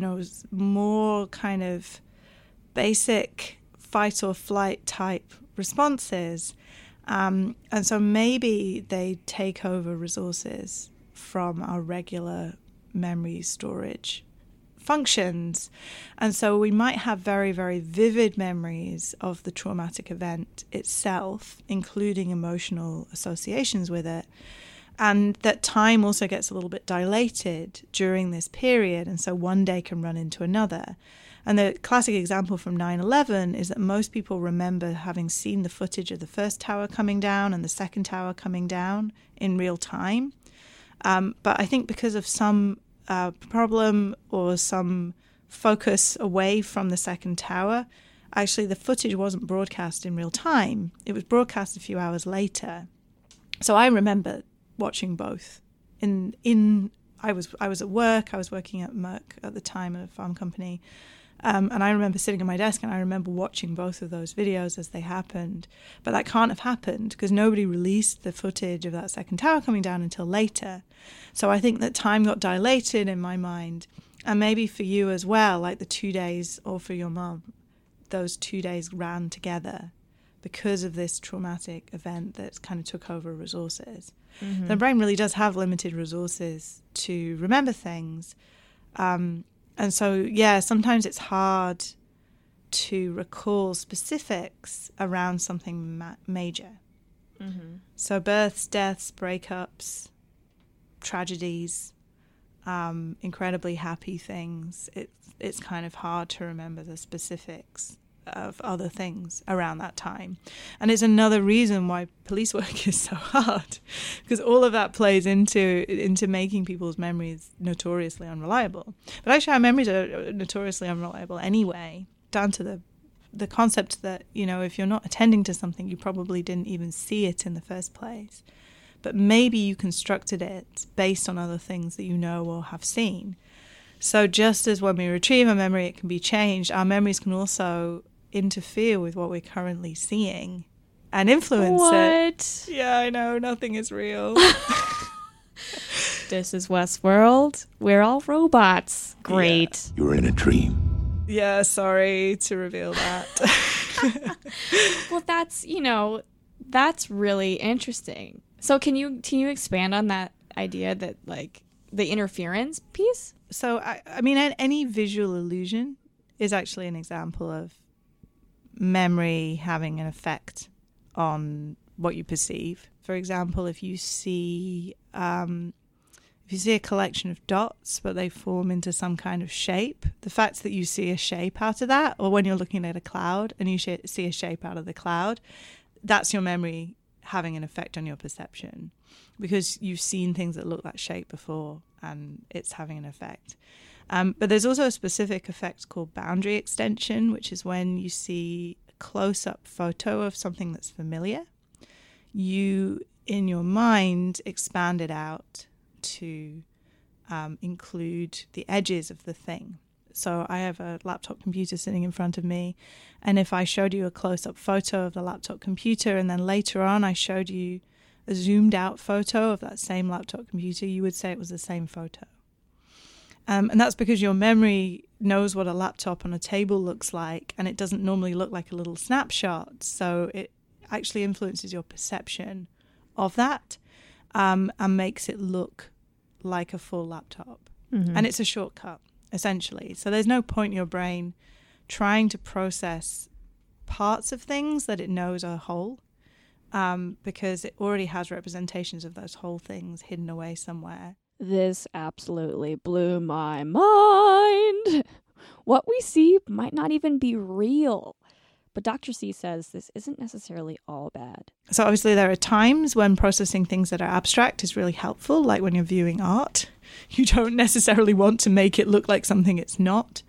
more kind of basic fight or flight type responses. And so maybe they take over resources from our regular memory storage functions. And so we might have very, very vivid memories of the traumatic event itself, including emotional associations with it. And that time also gets a little bit dilated during this period. And so one day can run into another. And the classic example from 9/11 is that most people remember having seen the footage of the first tower coming down and the second tower coming down in real time. But I think because of some problem or some focus away from the second tower, actually the footage wasn't broadcast in real time. It was broadcast a few hours later. So I remember watching both. I was at work. I was working at Merck at the time at a farm company. And I remember sitting at my desk and I remember watching both of those videos as they happened. But that can't have happened because nobody released the footage of that second tower coming down until later. So I think that time got dilated in my mind. And maybe for you as well, like the 2 days, or for your mom, those 2 days ran together because of this traumatic event that kind of took over resources. Mm-hmm. The brain really does have limited resources to remember things. And so, yeah, sometimes it's hard to recall specifics around something major. Mm-hmm. So births, deaths, breakups, tragedies, incredibly happy things. It's kind of hard to remember the specifics of other things around that time. And it's another reason why police work is so hard, because all of that plays into making people's memories notoriously unreliable. But actually our memories are notoriously unreliable anyway, down to the concept that, if you're not attending to something, you probably didn't even see it in the first place. But maybe you constructed it based on other things that you know or have seen. So just as when we retrieve a memory, it can be changed, our memories can also interfere with what we're currently seeing and influence it. Yeah, I know, nothing is real. This is Westworld. We're all robots. Great. Yeah. You're in a dream. Yeah, sorry to reveal that. Well, that's really interesting. So can you expand on that idea that, like, the interference piece? So, I mean, any visual illusion is actually an example of memory having an effect on what you perceive. For example, if you see a collection of dots, but they form into some kind of shape, the fact that you see a shape out of that, or when you're looking at a cloud and you see a shape out of the cloud, that's your memory having an effect on your perception, because you've seen things that look like shape before and it's having an effect. But there's also a specific effect called boundary extension, which is when you see a close-up photo of something that's familiar. You, in your mind, expand it out to include the edges of the thing. So I have a laptop computer sitting in front of me, and if I showed you a close-up photo of the laptop computer and then later on I showed you a zoomed-out photo of that same laptop computer, you would say it was the same photo. And that's because your memory knows what a laptop on a table looks like, and it doesn't normally look like a little snapshot. So it actually influences your perception of that and makes it look like a full laptop. Mm-hmm. And it's a shortcut, essentially. So there's no point in your brain trying to process parts of things that it knows are whole, because it already has representations of those whole things hidden away somewhere. This absolutely blew my mind. What we see might not even be real. But Dr. C says this isn't necessarily all bad. So obviously there are times when processing things that are abstract is really helpful, like when you're viewing art. You don't necessarily want to make it look like something it's not.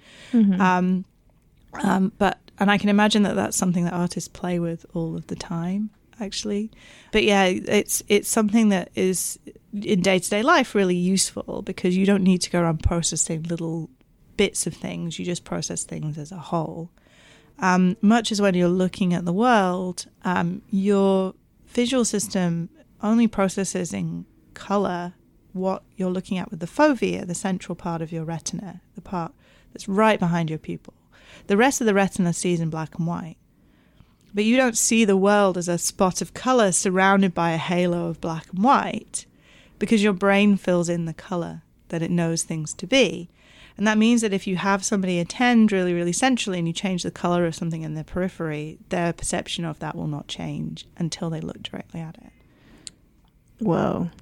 Mm-hmm. And I can imagine that that's something that artists play with all of the time. actually. But yeah, it's something that is in day-to-day life really useful because you don't need to go around processing little bits of things. You just process things as a whole. Much as when you're looking at the world, your visual system only processes in color what you're looking at with the fovea, the central part of your retina, the part that's right behind your pupil. The rest of the retina sees in black and white. But you don't see the world as a spot of color surrounded by a halo of black and white because your brain fills in the color that it knows things to be. And that means that if you have somebody attend really, really centrally and you change the color of something in their periphery, their perception of that will not change until they look directly at it. Whoa.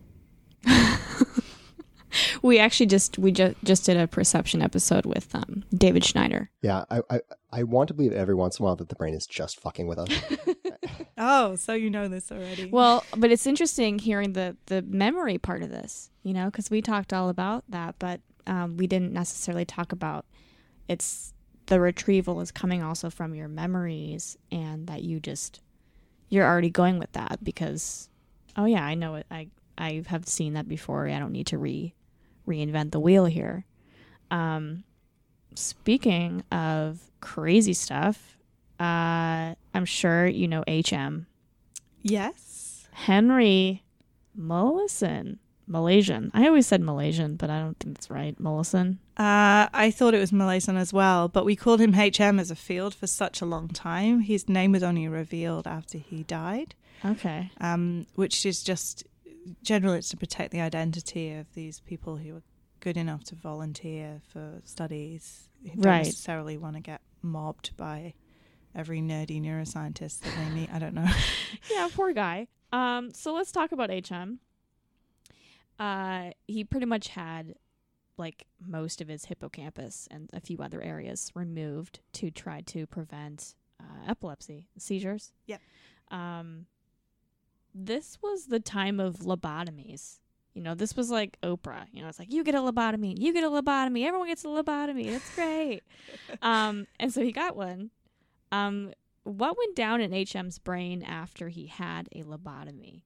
We actually just did a perception episode with David Schneider. Yeah, I want to believe every once in a while that the brain is just fucking with us. Oh, so you know this already. Well, but it's interesting hearing the memory part of this, because we talked all about that, but we didn't necessarily talk about the retrieval is coming also from your memories, and that you're already going with that because, oh yeah, I know it. I have seen that before. I don't need to reinvent the wheel here. Speaking of crazy stuff, I'm sure you know HM. Yes. Henry Molaison. Malaysian. I always said Malaysian, but I don't think that's right. Molaison. I thought it was Molaison as well, but we called him HM as a field for such a long time. His name was only revealed after he died. Okay. Which is just... Generally, it's to protect the identity of these people who are good enough to volunteer for studies. Who don't necessarily want to get mobbed by every nerdy neuroscientist that they meet. I don't know. Yeah, poor guy. So let's talk about HM. He pretty much had most of his hippocampus and a few other areas removed to try to prevent epilepsy, seizures. Yep. This was the time of lobotomies. This was like Oprah. It's like, you get a lobotomy, everyone gets a lobotomy. That's great. And so he got one. What went down in HM's brain after he had a lobotomy?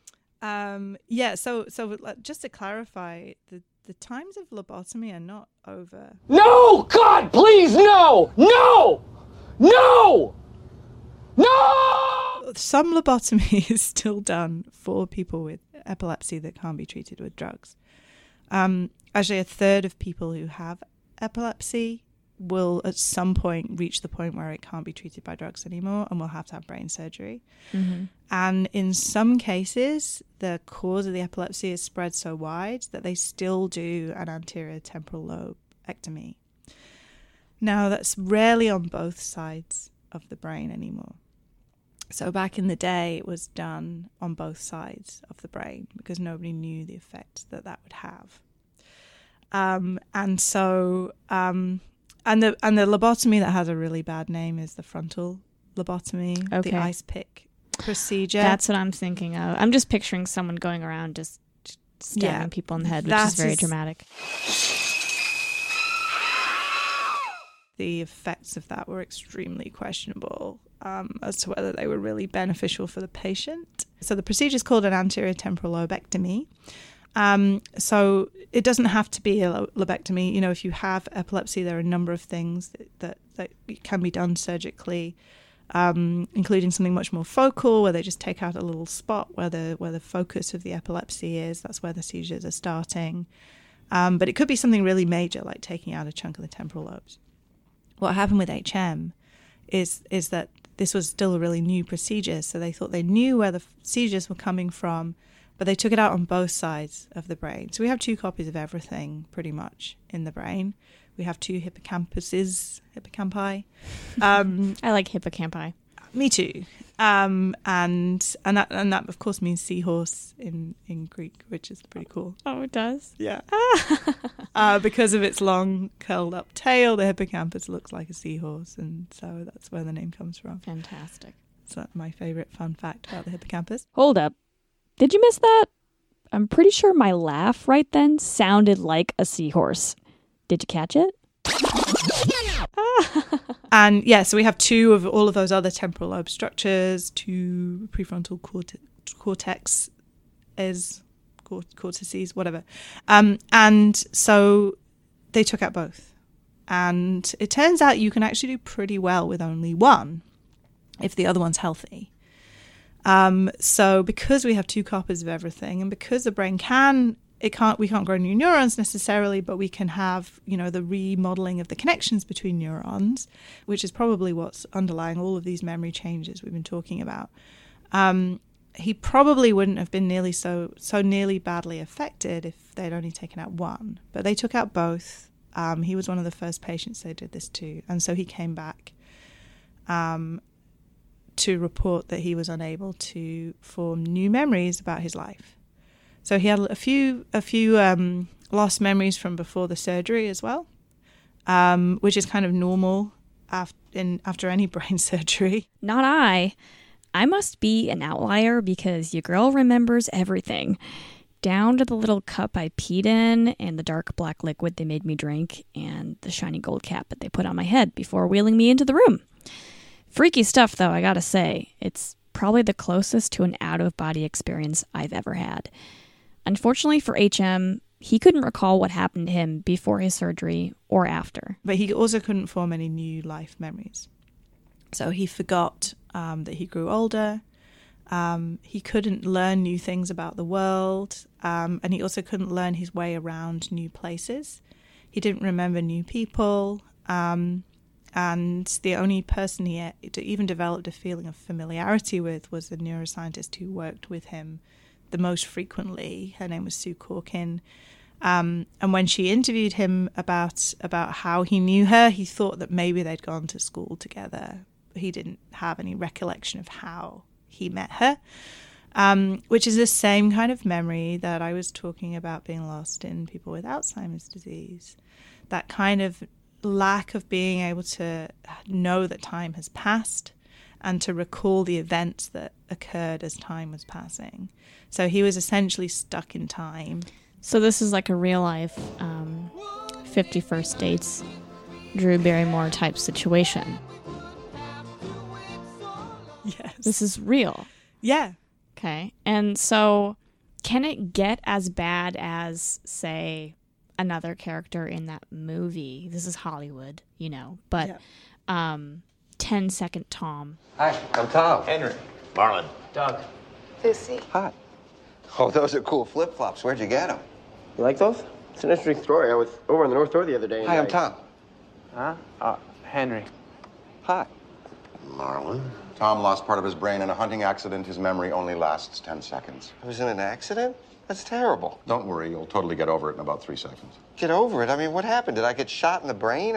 So just to clarify, the times of lobotomy are not over. No! God, please, no! No! No! No! Some lobotomy is still done for people with epilepsy that can't be treated with drugs. Actually, a third of people who have epilepsy will at some point reach the point where it can't be treated by drugs anymore and will have to have brain surgery. Mm-hmm. And in some cases, the cause of the epilepsy is spread so wide that they still do an anterior temporal lobe ectomy. Now, that's rarely on both sides of the brain anymore. So back in the day, it was done on both sides of the brain because nobody knew the effect that would have. And the lobotomy that has a really bad name is the frontal lobotomy, the ice pick procedure. That's what I'm thinking of. I'm just picturing someone going around just stabbing people in the head, which is very dramatic. The effects of that were extremely questionable as to whether they were really beneficial for the patient. So the procedure is called an anterior temporal lobectomy. So it doesn't have to be a lobectomy. If you have epilepsy, there are a number of things that can be done surgically, including something much more focal, where they just take out a little spot where the focus of the epilepsy is. That's where the seizures are starting. But it could be something really major, like taking out a chunk of the temporal lobes. What happened with HM is that this was still a really new procedure, so they thought they knew where the seizures were coming from, but they took it out on both sides of the brain. So we have 2 copies of everything, pretty much, in the brain. We have 2 hippocampi. I like hippocampi. Me too. And that of course means seahorse in Greek, which is pretty cool. Oh, it does? Yeah. Because of its long curled up tail, the hippocampus looks like a seahorse, and so that's where the name comes from. Fantastic. So that's my favorite fun fact about the hippocampus. Hold up. Did you miss that? I'm pretty sure my laugh right then sounded like a seahorse. Did you catch it? And yeah, so we have 2 of all of those other temporal lobe structures, 2 prefrontal cortices, whatever. And so they took out both. And it turns out you can actually do pretty well with only one if the other one's healthy. So because we have 2 copies of everything, and because the brain we can't grow new neurons necessarily, but we can have, the remodeling of the connections between neurons, which is probably what's underlying all of these memory changes we've been talking about. He probably wouldn't have been so nearly badly affected if they'd only taken out one, but they took out both. He was one of the first patients they did this to, and so he came back to report that he was unable to form new memories about his life. So he had a few lost memories from before the surgery as well, which is kind of normal after any brain surgery. Not I. I must be an outlier because your girl remembers everything, down to the little cup I peed in and the dark black liquid they made me drink and the shiny gold cap that they put on my head before wheeling me into the room. Freaky stuff, though, I gotta say. It's probably the closest to an out-of-body experience I've ever had. Unfortunately for HM, he couldn't recall what happened to him before his surgery or after. But he also couldn't form any new life memories. So he forgot that he grew older. He couldn't learn new things about the world. And he also couldn't learn his way around new places. He didn't remember new people. And the only person he even developed a feeling of familiarity with was the neuroscientist who worked with him the most frequently. Her name was Sue Corkin. And when she interviewed him about how he knew her, he thought that maybe they'd gone to school together. He didn't have any recollection of how he met her, which is the same kind of memory that I was talking about being lost in people with Alzheimer's disease. That kind of lack of being able to know that time has passed and to recall the events that occurred as time was passing. So he was essentially stuck in time. So this is like a real life 50 First Dates, Drew Barrymore type situation. Yes. This is real. Yeah. Okay. And so can it get as bad as, say, another character in that movie? This is Hollywood, but 10-Second Tom. Hi, I'm Tom. Henry. Marlon. Doug. Lucy. Hi. Oh, those are cool flip-flops. Where'd you get them? You like those? It's an interesting story. I was over on the North Shore the other day. Hi, I'm Tom. Huh? Henry. Hi. Marlon. Tom lost part of his brain in a hunting accident. His memory only lasts 10 seconds. I was in an accident? That's terrible. Don't worry, you'll totally get over it in about 3 seconds. Get over it? I mean, what happened? Did I get shot in the brain?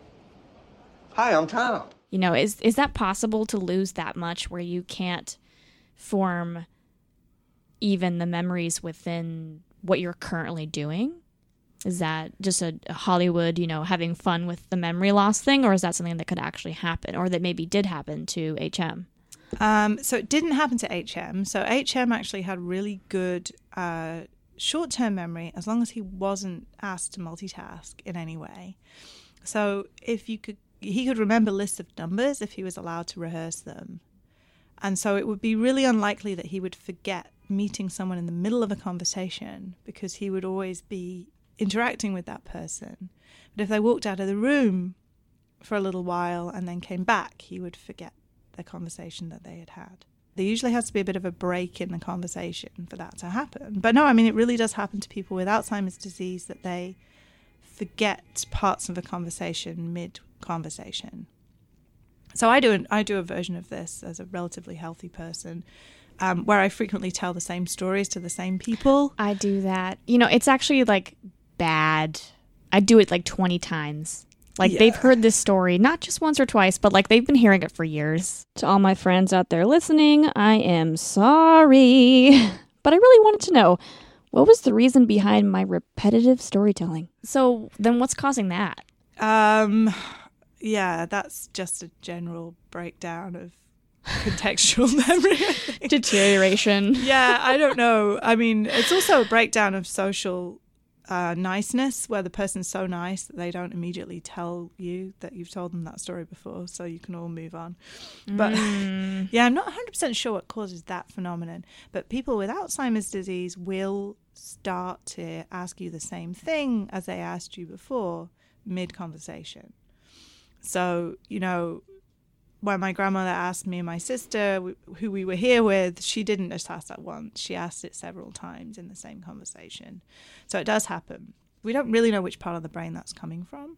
Hi, I'm Tom. Is that possible to lose that much where you can't form even the memories within what you're currently doing? Is that just a Hollywood, having fun with the memory loss thing, or is that something that could actually happen, or that maybe did happen to HM? So it didn't happen to HM. So HM actually had really good short-term memory as long as he wasn't asked to multitask in any way. So he could remember lists of numbers if he was allowed to rehearse them. And so it would be really unlikely that he would forget meeting someone in the middle of a conversation because he would always be interacting with that person. But if they walked out of the room for a little while and then came back, he would forget the conversation that they had had. There usually has to be a bit of a break in the conversation for that to happen. But no, I mean, it really does happen to people with Alzheimer's disease that they forget parts of a conversation mid-conversation. So I do a version of this as a relatively healthy person, where I frequently tell the same stories to the same people. I do that. It's actually bad. I do it 20 times. They've heard this story, not just once or twice, but they've been hearing it for years. To all my friends out there listening, I am sorry. But I really wanted to know, what was the reason behind my repetitive storytelling? So then what's causing that? Yeah, that's just a general breakdown of contextual memory. Deterioration. Yeah, I don't know. I mean, it's also a breakdown of social niceness, where the person's so nice that they don't immediately tell you that you've told them that story before, so you can all move on. But yeah, I'm not 100% sure what causes that phenomenon. But people with Alzheimer's disease will start to ask you the same thing as they asked you before, mid-conversation. So, you know, when my grandmother asked me and my sister, who we were here with, she didn't just ask that once. She asked it several times in the same conversation. So it does happen. We don't really know which part of the brain that's coming from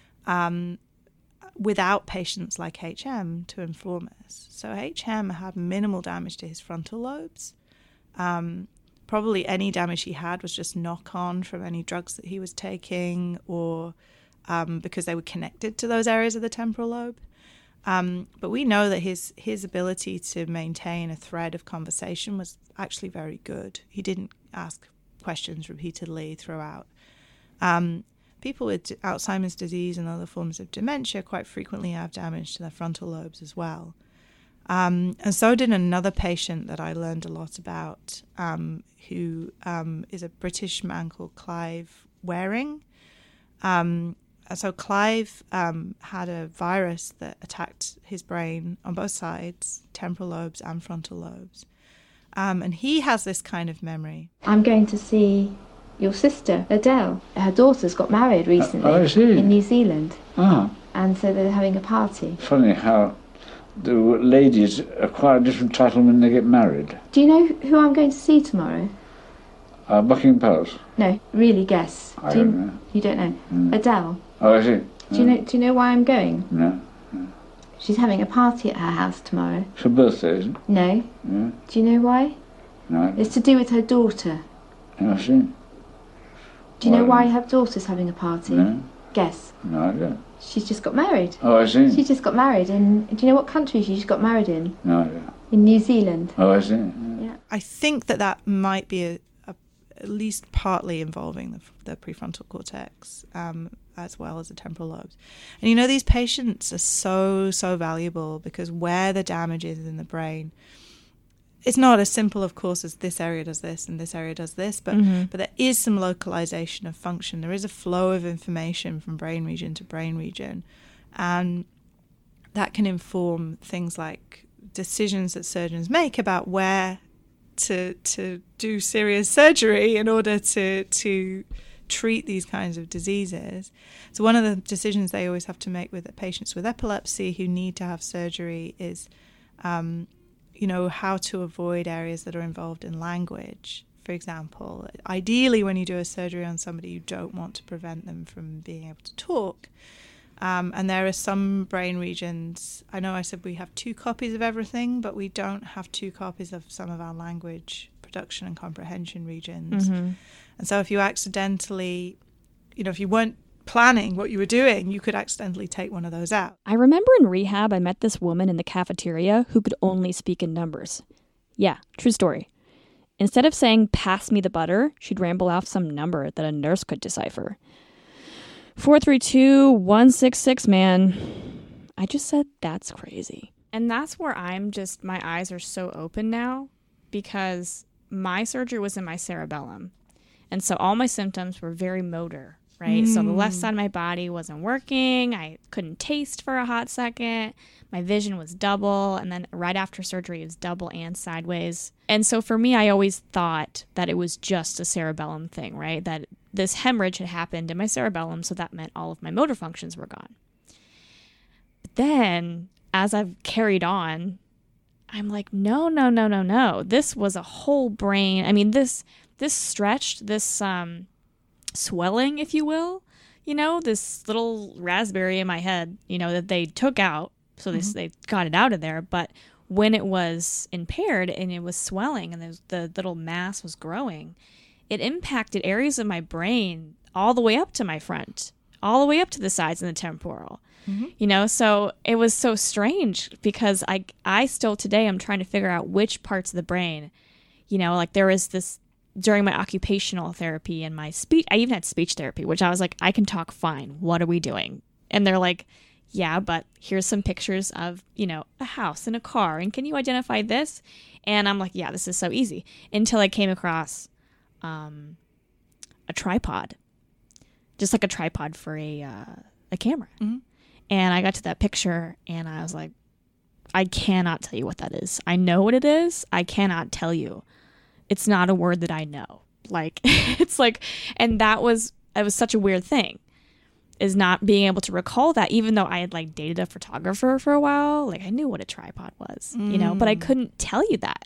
without patients like HM to inform us. So HM had minimal damage to his frontal lobes. Probably any damage he had was just knock-on from any drugs that he was taking, or because they were connected to those areas of the temporal lobe. But we know that his ability to maintain a thread of conversation was actually very good. He didn't ask questions repeatedly throughout. People with Alzheimer's disease and other forms of dementia quite frequently have damage to their frontal lobes as well. And so did another patient that I learned a lot about, who is a British man called Clive Waring. So Clive had a virus that attacked his brain on both sides, temporal lobes and frontal lobes. And he has this kind of memory. I'm going to see your sister, Adele. Her daughter's got married recently in New Zealand. And so they're having a party. Funny how the ladies acquire a different title when they get married. Do you know who I'm going to see tomorrow? Buckingham Palace. No, really guess. I don't know. You don't know? Adele. Oh, I see. Do you know why I'm going? No. She's having a party at her house tomorrow. It's her birthday, isn't it? No. Yeah. Do you know why? No. It's to do with her daughter. I see. Do you know why her daughter's having a party? No. Guess. No, I don't. She's just got married. Oh, I see. She just got married in... Do you know what country she just got married in? No, I don't. In New Zealand. Oh, I see. Yeah. I think that might be at least partly involving the prefrontal cortex, as well as the temporal lobes. And you know, these patients are so valuable because where the damage is in the brain, it's not as simple, of course, as this area does this and this area does this, but there is some localization of function. There is a flow of information from brain region to brain region, and that can inform things like decisions that surgeons make about where to do serious surgery in order to treat these kinds of diseases. So one of the decisions they always have to make with the patients with epilepsy who need to have surgery is, how to avoid areas that are involved in language. For example, ideally when you do a surgery on somebody, you don't want to prevent them from being able to talk. And there are some brain regions, I know I said we have 2 copies of everything, but we don't have 2 copies of some of our language production and comprehension regions. And so if you accidentally, if you weren't planning what you were doing, you could accidentally take one of those out. I remember in rehab, I met this woman in the cafeteria who could only speak in numbers. Yeah, true story. Instead of saying, "pass me the butter," she'd ramble off some number that a nurse could decipher. 432-166, man. I just said, that's crazy. And that's where my eyes are so open now, because my surgery was in my cerebellum. And so all my symptoms were very motor, right? So the left side of my body wasn't working. I couldn't taste for a hot second. My vision was double. And then right after surgery, it was double and sideways. And so for me, I always thought that it was just a cerebellum thing, right? That this hemorrhage had happened in my cerebellum, so that meant all of my motor functions were gone. But then, as I've carried on, I'm like, no. This was a whole brain. I mean, this stretched, this swelling, if you will, this little raspberry in my head, that they took out. So they got it out of there. But when it was impaired and it was swelling and the little mass was growing, it impacted areas of my brain all the way up to my front, all the way up to the sides and the temporal. So it was so strange because I still today I'm trying to figure out which parts of the brain, there was this during my occupational therapy and my speech. I even had speech therapy, which I was like, I can talk fine. What are we doing? And they're like, yeah, but here's some pictures of, a house and a car. And can you identify this? And I'm like, yeah, this is so easy. Until I came across a tripod. just like a tripod for a camera. Mm-hmm. And I got to that picture and I was like, I cannot tell you what that is. I know what it is. I cannot tell you. It's not a word that I know. Like, it's like, and it was such a weird thing, is not being able to recall that, even though I had like dated a photographer for a while. Like, I knew what a tripod was, you know, but I couldn't tell you that.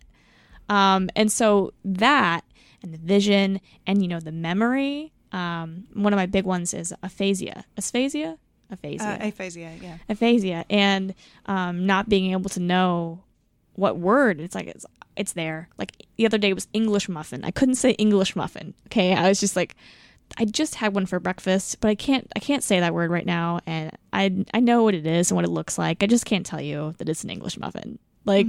And so that, and the vision, and, you know, the memory, one of my big ones is aphasia. Aphasia, yeah. Aphasia, and not being able to know what word. It's like, it's there. Like, the other day was English muffin. I couldn't say English muffin. Okay, I was just like, I just had one for breakfast, but I can't say that word right now, and I know what it is and what it looks like. I just can't tell you that it's an English muffin. Like,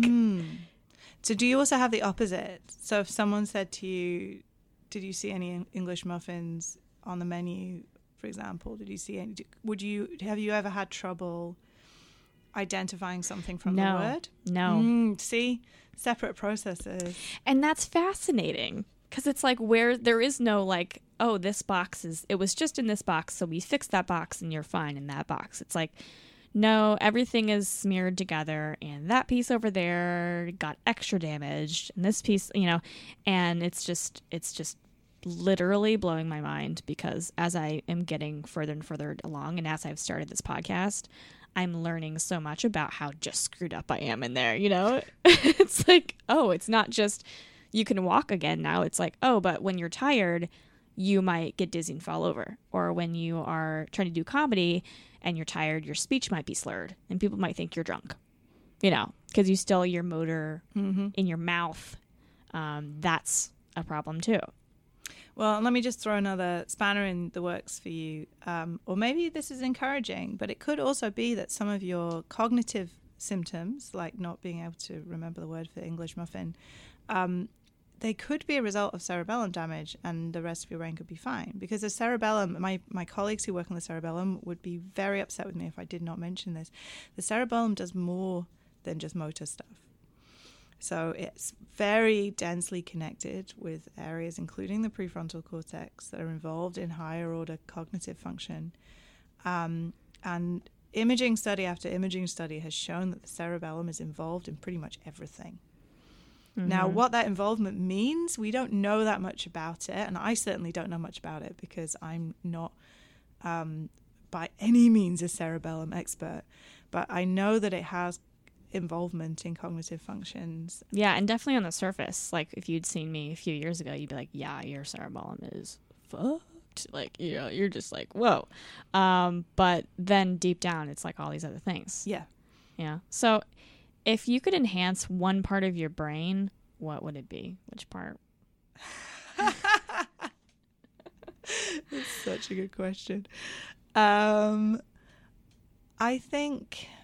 so do you also have the opposite? So if someone said to you, "Did you see any English muffins on the menu?" For example, did you see any? Have you ever had trouble identifying something from the word? No. See, separate processes, and that's fascinating. Because it's like, where there is no like, oh, this box it was just in this box, so we fixed that box and you're fine in that box. It's like, no, everything is smeared together, and that piece over there got extra damaged, and this piece, you know, and it's just literally blowing my mind, because as I am getting further and further along, and as I've started this podcast, I'm learning so much about how just screwed up I am in there, you know? It's like, oh, it's not just you can walk again now. It's like, oh, but when you're tired, you might get dizzy and fall over. Or when you are trying to do comedy and you're tired, your speech might be slurred and people might think you're drunk, you know, because your motor in your mouth, that's a problem too. Well, let me just throw another spanner in the works for you. Or maybe this is encouraging, but it could also be that some of your cognitive symptoms, like not being able to remember the word for English muffin, they could be a result of cerebellum damage, and the rest of your brain could be fine. Because the cerebellum, my colleagues who work on the cerebellum would be very upset with me if I did not mention this. The cerebellum does more than just motor stuff. So it's very densely connected with areas, including the prefrontal cortex, that are involved in higher order cognitive function. And imaging study after imaging study has shown that the cerebellum is involved in pretty much everything. Now, what that involvement means, we don't know that much about it, and I certainly don't know much about it because I'm not by any means a cerebellum expert, but I know that it has involvement in cognitive functions. Yeah, and definitely on the surface. Like, if you'd seen me a few years ago, you'd be like, yeah, your cerebellum is fucked. Like, you know, you're just like, whoa. But then deep down, it's like all these other things. Yeah. Yeah. So if you could enhance one part of your brain, what would it be? Which part? That's such a good question. I think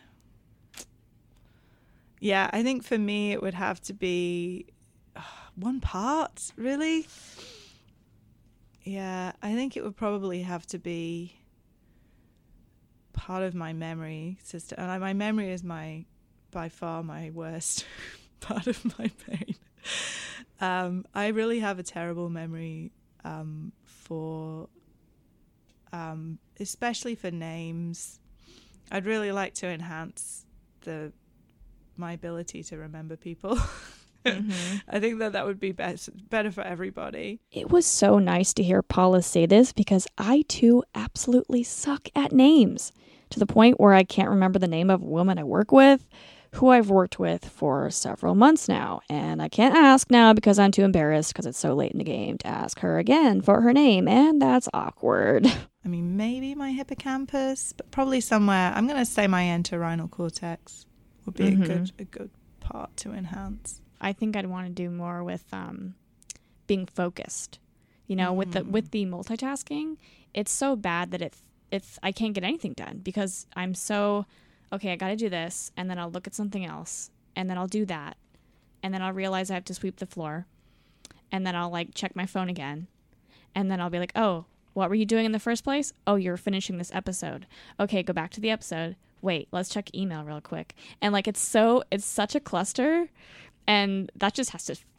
for me it would have to be one part, really. Yeah, I think it would probably have to be part of my memory system. And my memory is by far my worst part of my brain. I really have a terrible memory for especially for names. I'd really like to enhance my ability to remember people. I think that would be better for everybody. It was so nice to hear Paula say this, because I too absolutely suck at names, to the point where I can't remember the name of a woman I work with, who I've worked with for several months now, and I can't ask now because I'm too embarrassed because it's so late in the game to ask her again for her name, and that's awkward. I mean, maybe my hippocampus, but probably somewhere. I'm going to say my entorhinal cortex would be a good part to enhance. I think I'd want to do more with being focused. You know, with the multitasking, it's so bad that it's I can't get anything done because I'm so, okay, I got to do this, and then I'll look at something else, and then I'll do that, and then I'll realize I have to sweep the floor, and then I'll like check my phone again, and then I'll be like, oh, what were you doing in the first place? Oh, you're finishing this episode. Okay, go back to the episode. Wait, let's check email real quick. And like it's such a cluster, and that just has to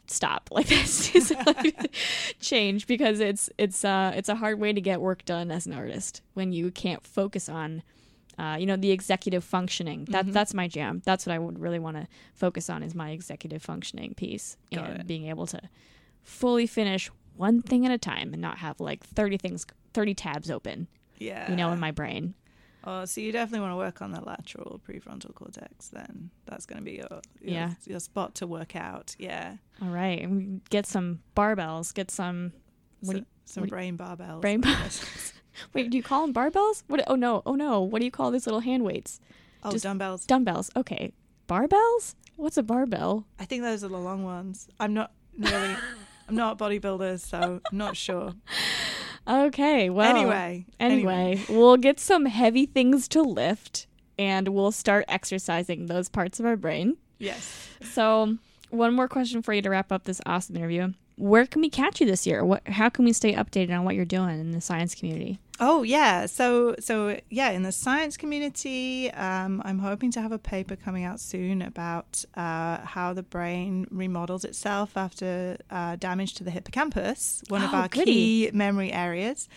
stop. Like this is like change, because it's a hard way to get work done as an artist when you can't focus on the executive functioning. That's my jam. That's what I would really want to focus on, is my executive functioning piece. And being able to fully finish one thing at a time and not have like 30 tabs open. Yeah. In my brain. Oh, so you definitely want to work on the lateral prefrontal cortex then. That's going to be your spot to work out. Yeah. All right. And get some barbells. Get some... brain barbells. Brain barbells. Wait, do you call them barbells? Oh no. What do you call these little hand weights? Oh, just dumbbells. Dumbbells. Okay. Barbells? What's a barbell? I think those are the long ones. I'm not a bodybuilder, so I'm not sure. Okay, well. Anyway, we'll get some heavy things to lift, and we'll start exercising those parts of our brain. Yes. So, one more question for you to wrap up this awesome interview. Where can we catch you this year? How can we stay updated on what you're doing in the science community? Oh, yeah. So in the science community, I'm hoping to have a paper coming out soon about how the brain remodels itself after damage to the hippocampus, one of our key memory areas.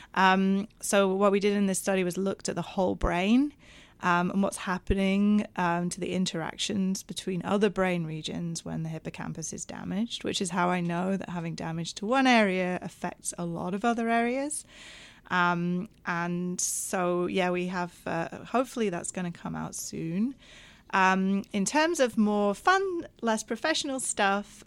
So what we did in this study was looked at the whole brain and what's happening to the interactions between other brain regions when the hippocampus is damaged, which is how I know that having damage to one area affects a lot of other areas. And so, we have, hopefully that's going to come out soon. In terms of more fun, less professional stuff,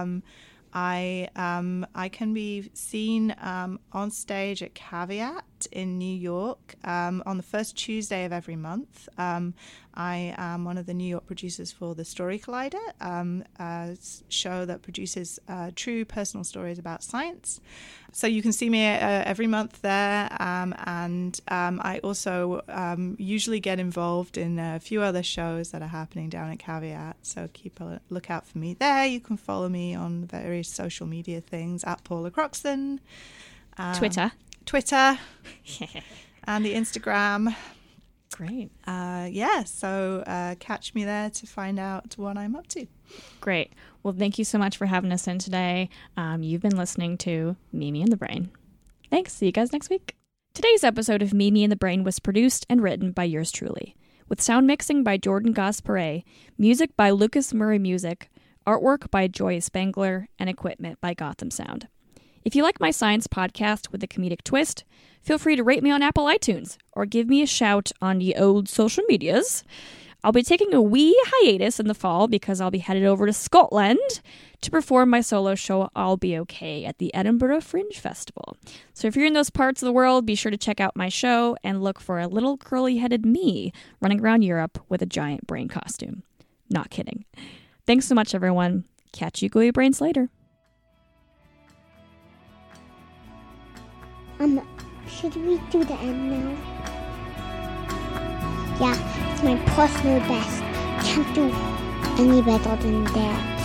I can be seen on stage at Caveat in New York on the first Tuesday of every month. I am one of the New York producers for The Story Collider, a show that produces true personal stories about science. So you can see me every month there, and I also usually get involved in a few other shows that are happening down at Caveat, so keep a lookout for me there. You can follow me on various social media things, at Paula Croxton. Twitter. And the Instagram. Great. So catch me there to find out what I'm up to. Great. Well, thank you so much for having us in today. You've been listening to Mimi and the Brain. Thanks. See you guys next week. Today's episode of Mimi and the Brain was produced and written by yours truly, with sound mixing by Jordan Gaspare, music by Lucas Murray Music, artwork by Joy Spangler, and equipment by Gotham Sound. If you like my science podcast with a comedic twist, feel free to rate me on Apple iTunes or give me a shout on the old social medias. I'll be taking a wee hiatus in the fall because I'll be headed over to Scotland to perform my solo show I'll Be Okay at the Edinburgh Fringe Festival. So if you're in those parts of the world, be sure to check out my show and look for a little curly-headed me running around Europe with a giant brain costume. Not kidding. Thanks so much, everyone. Catch you gooey brains later. Should we do the end now? Yeah, it's my personal best. Can't do any better than that.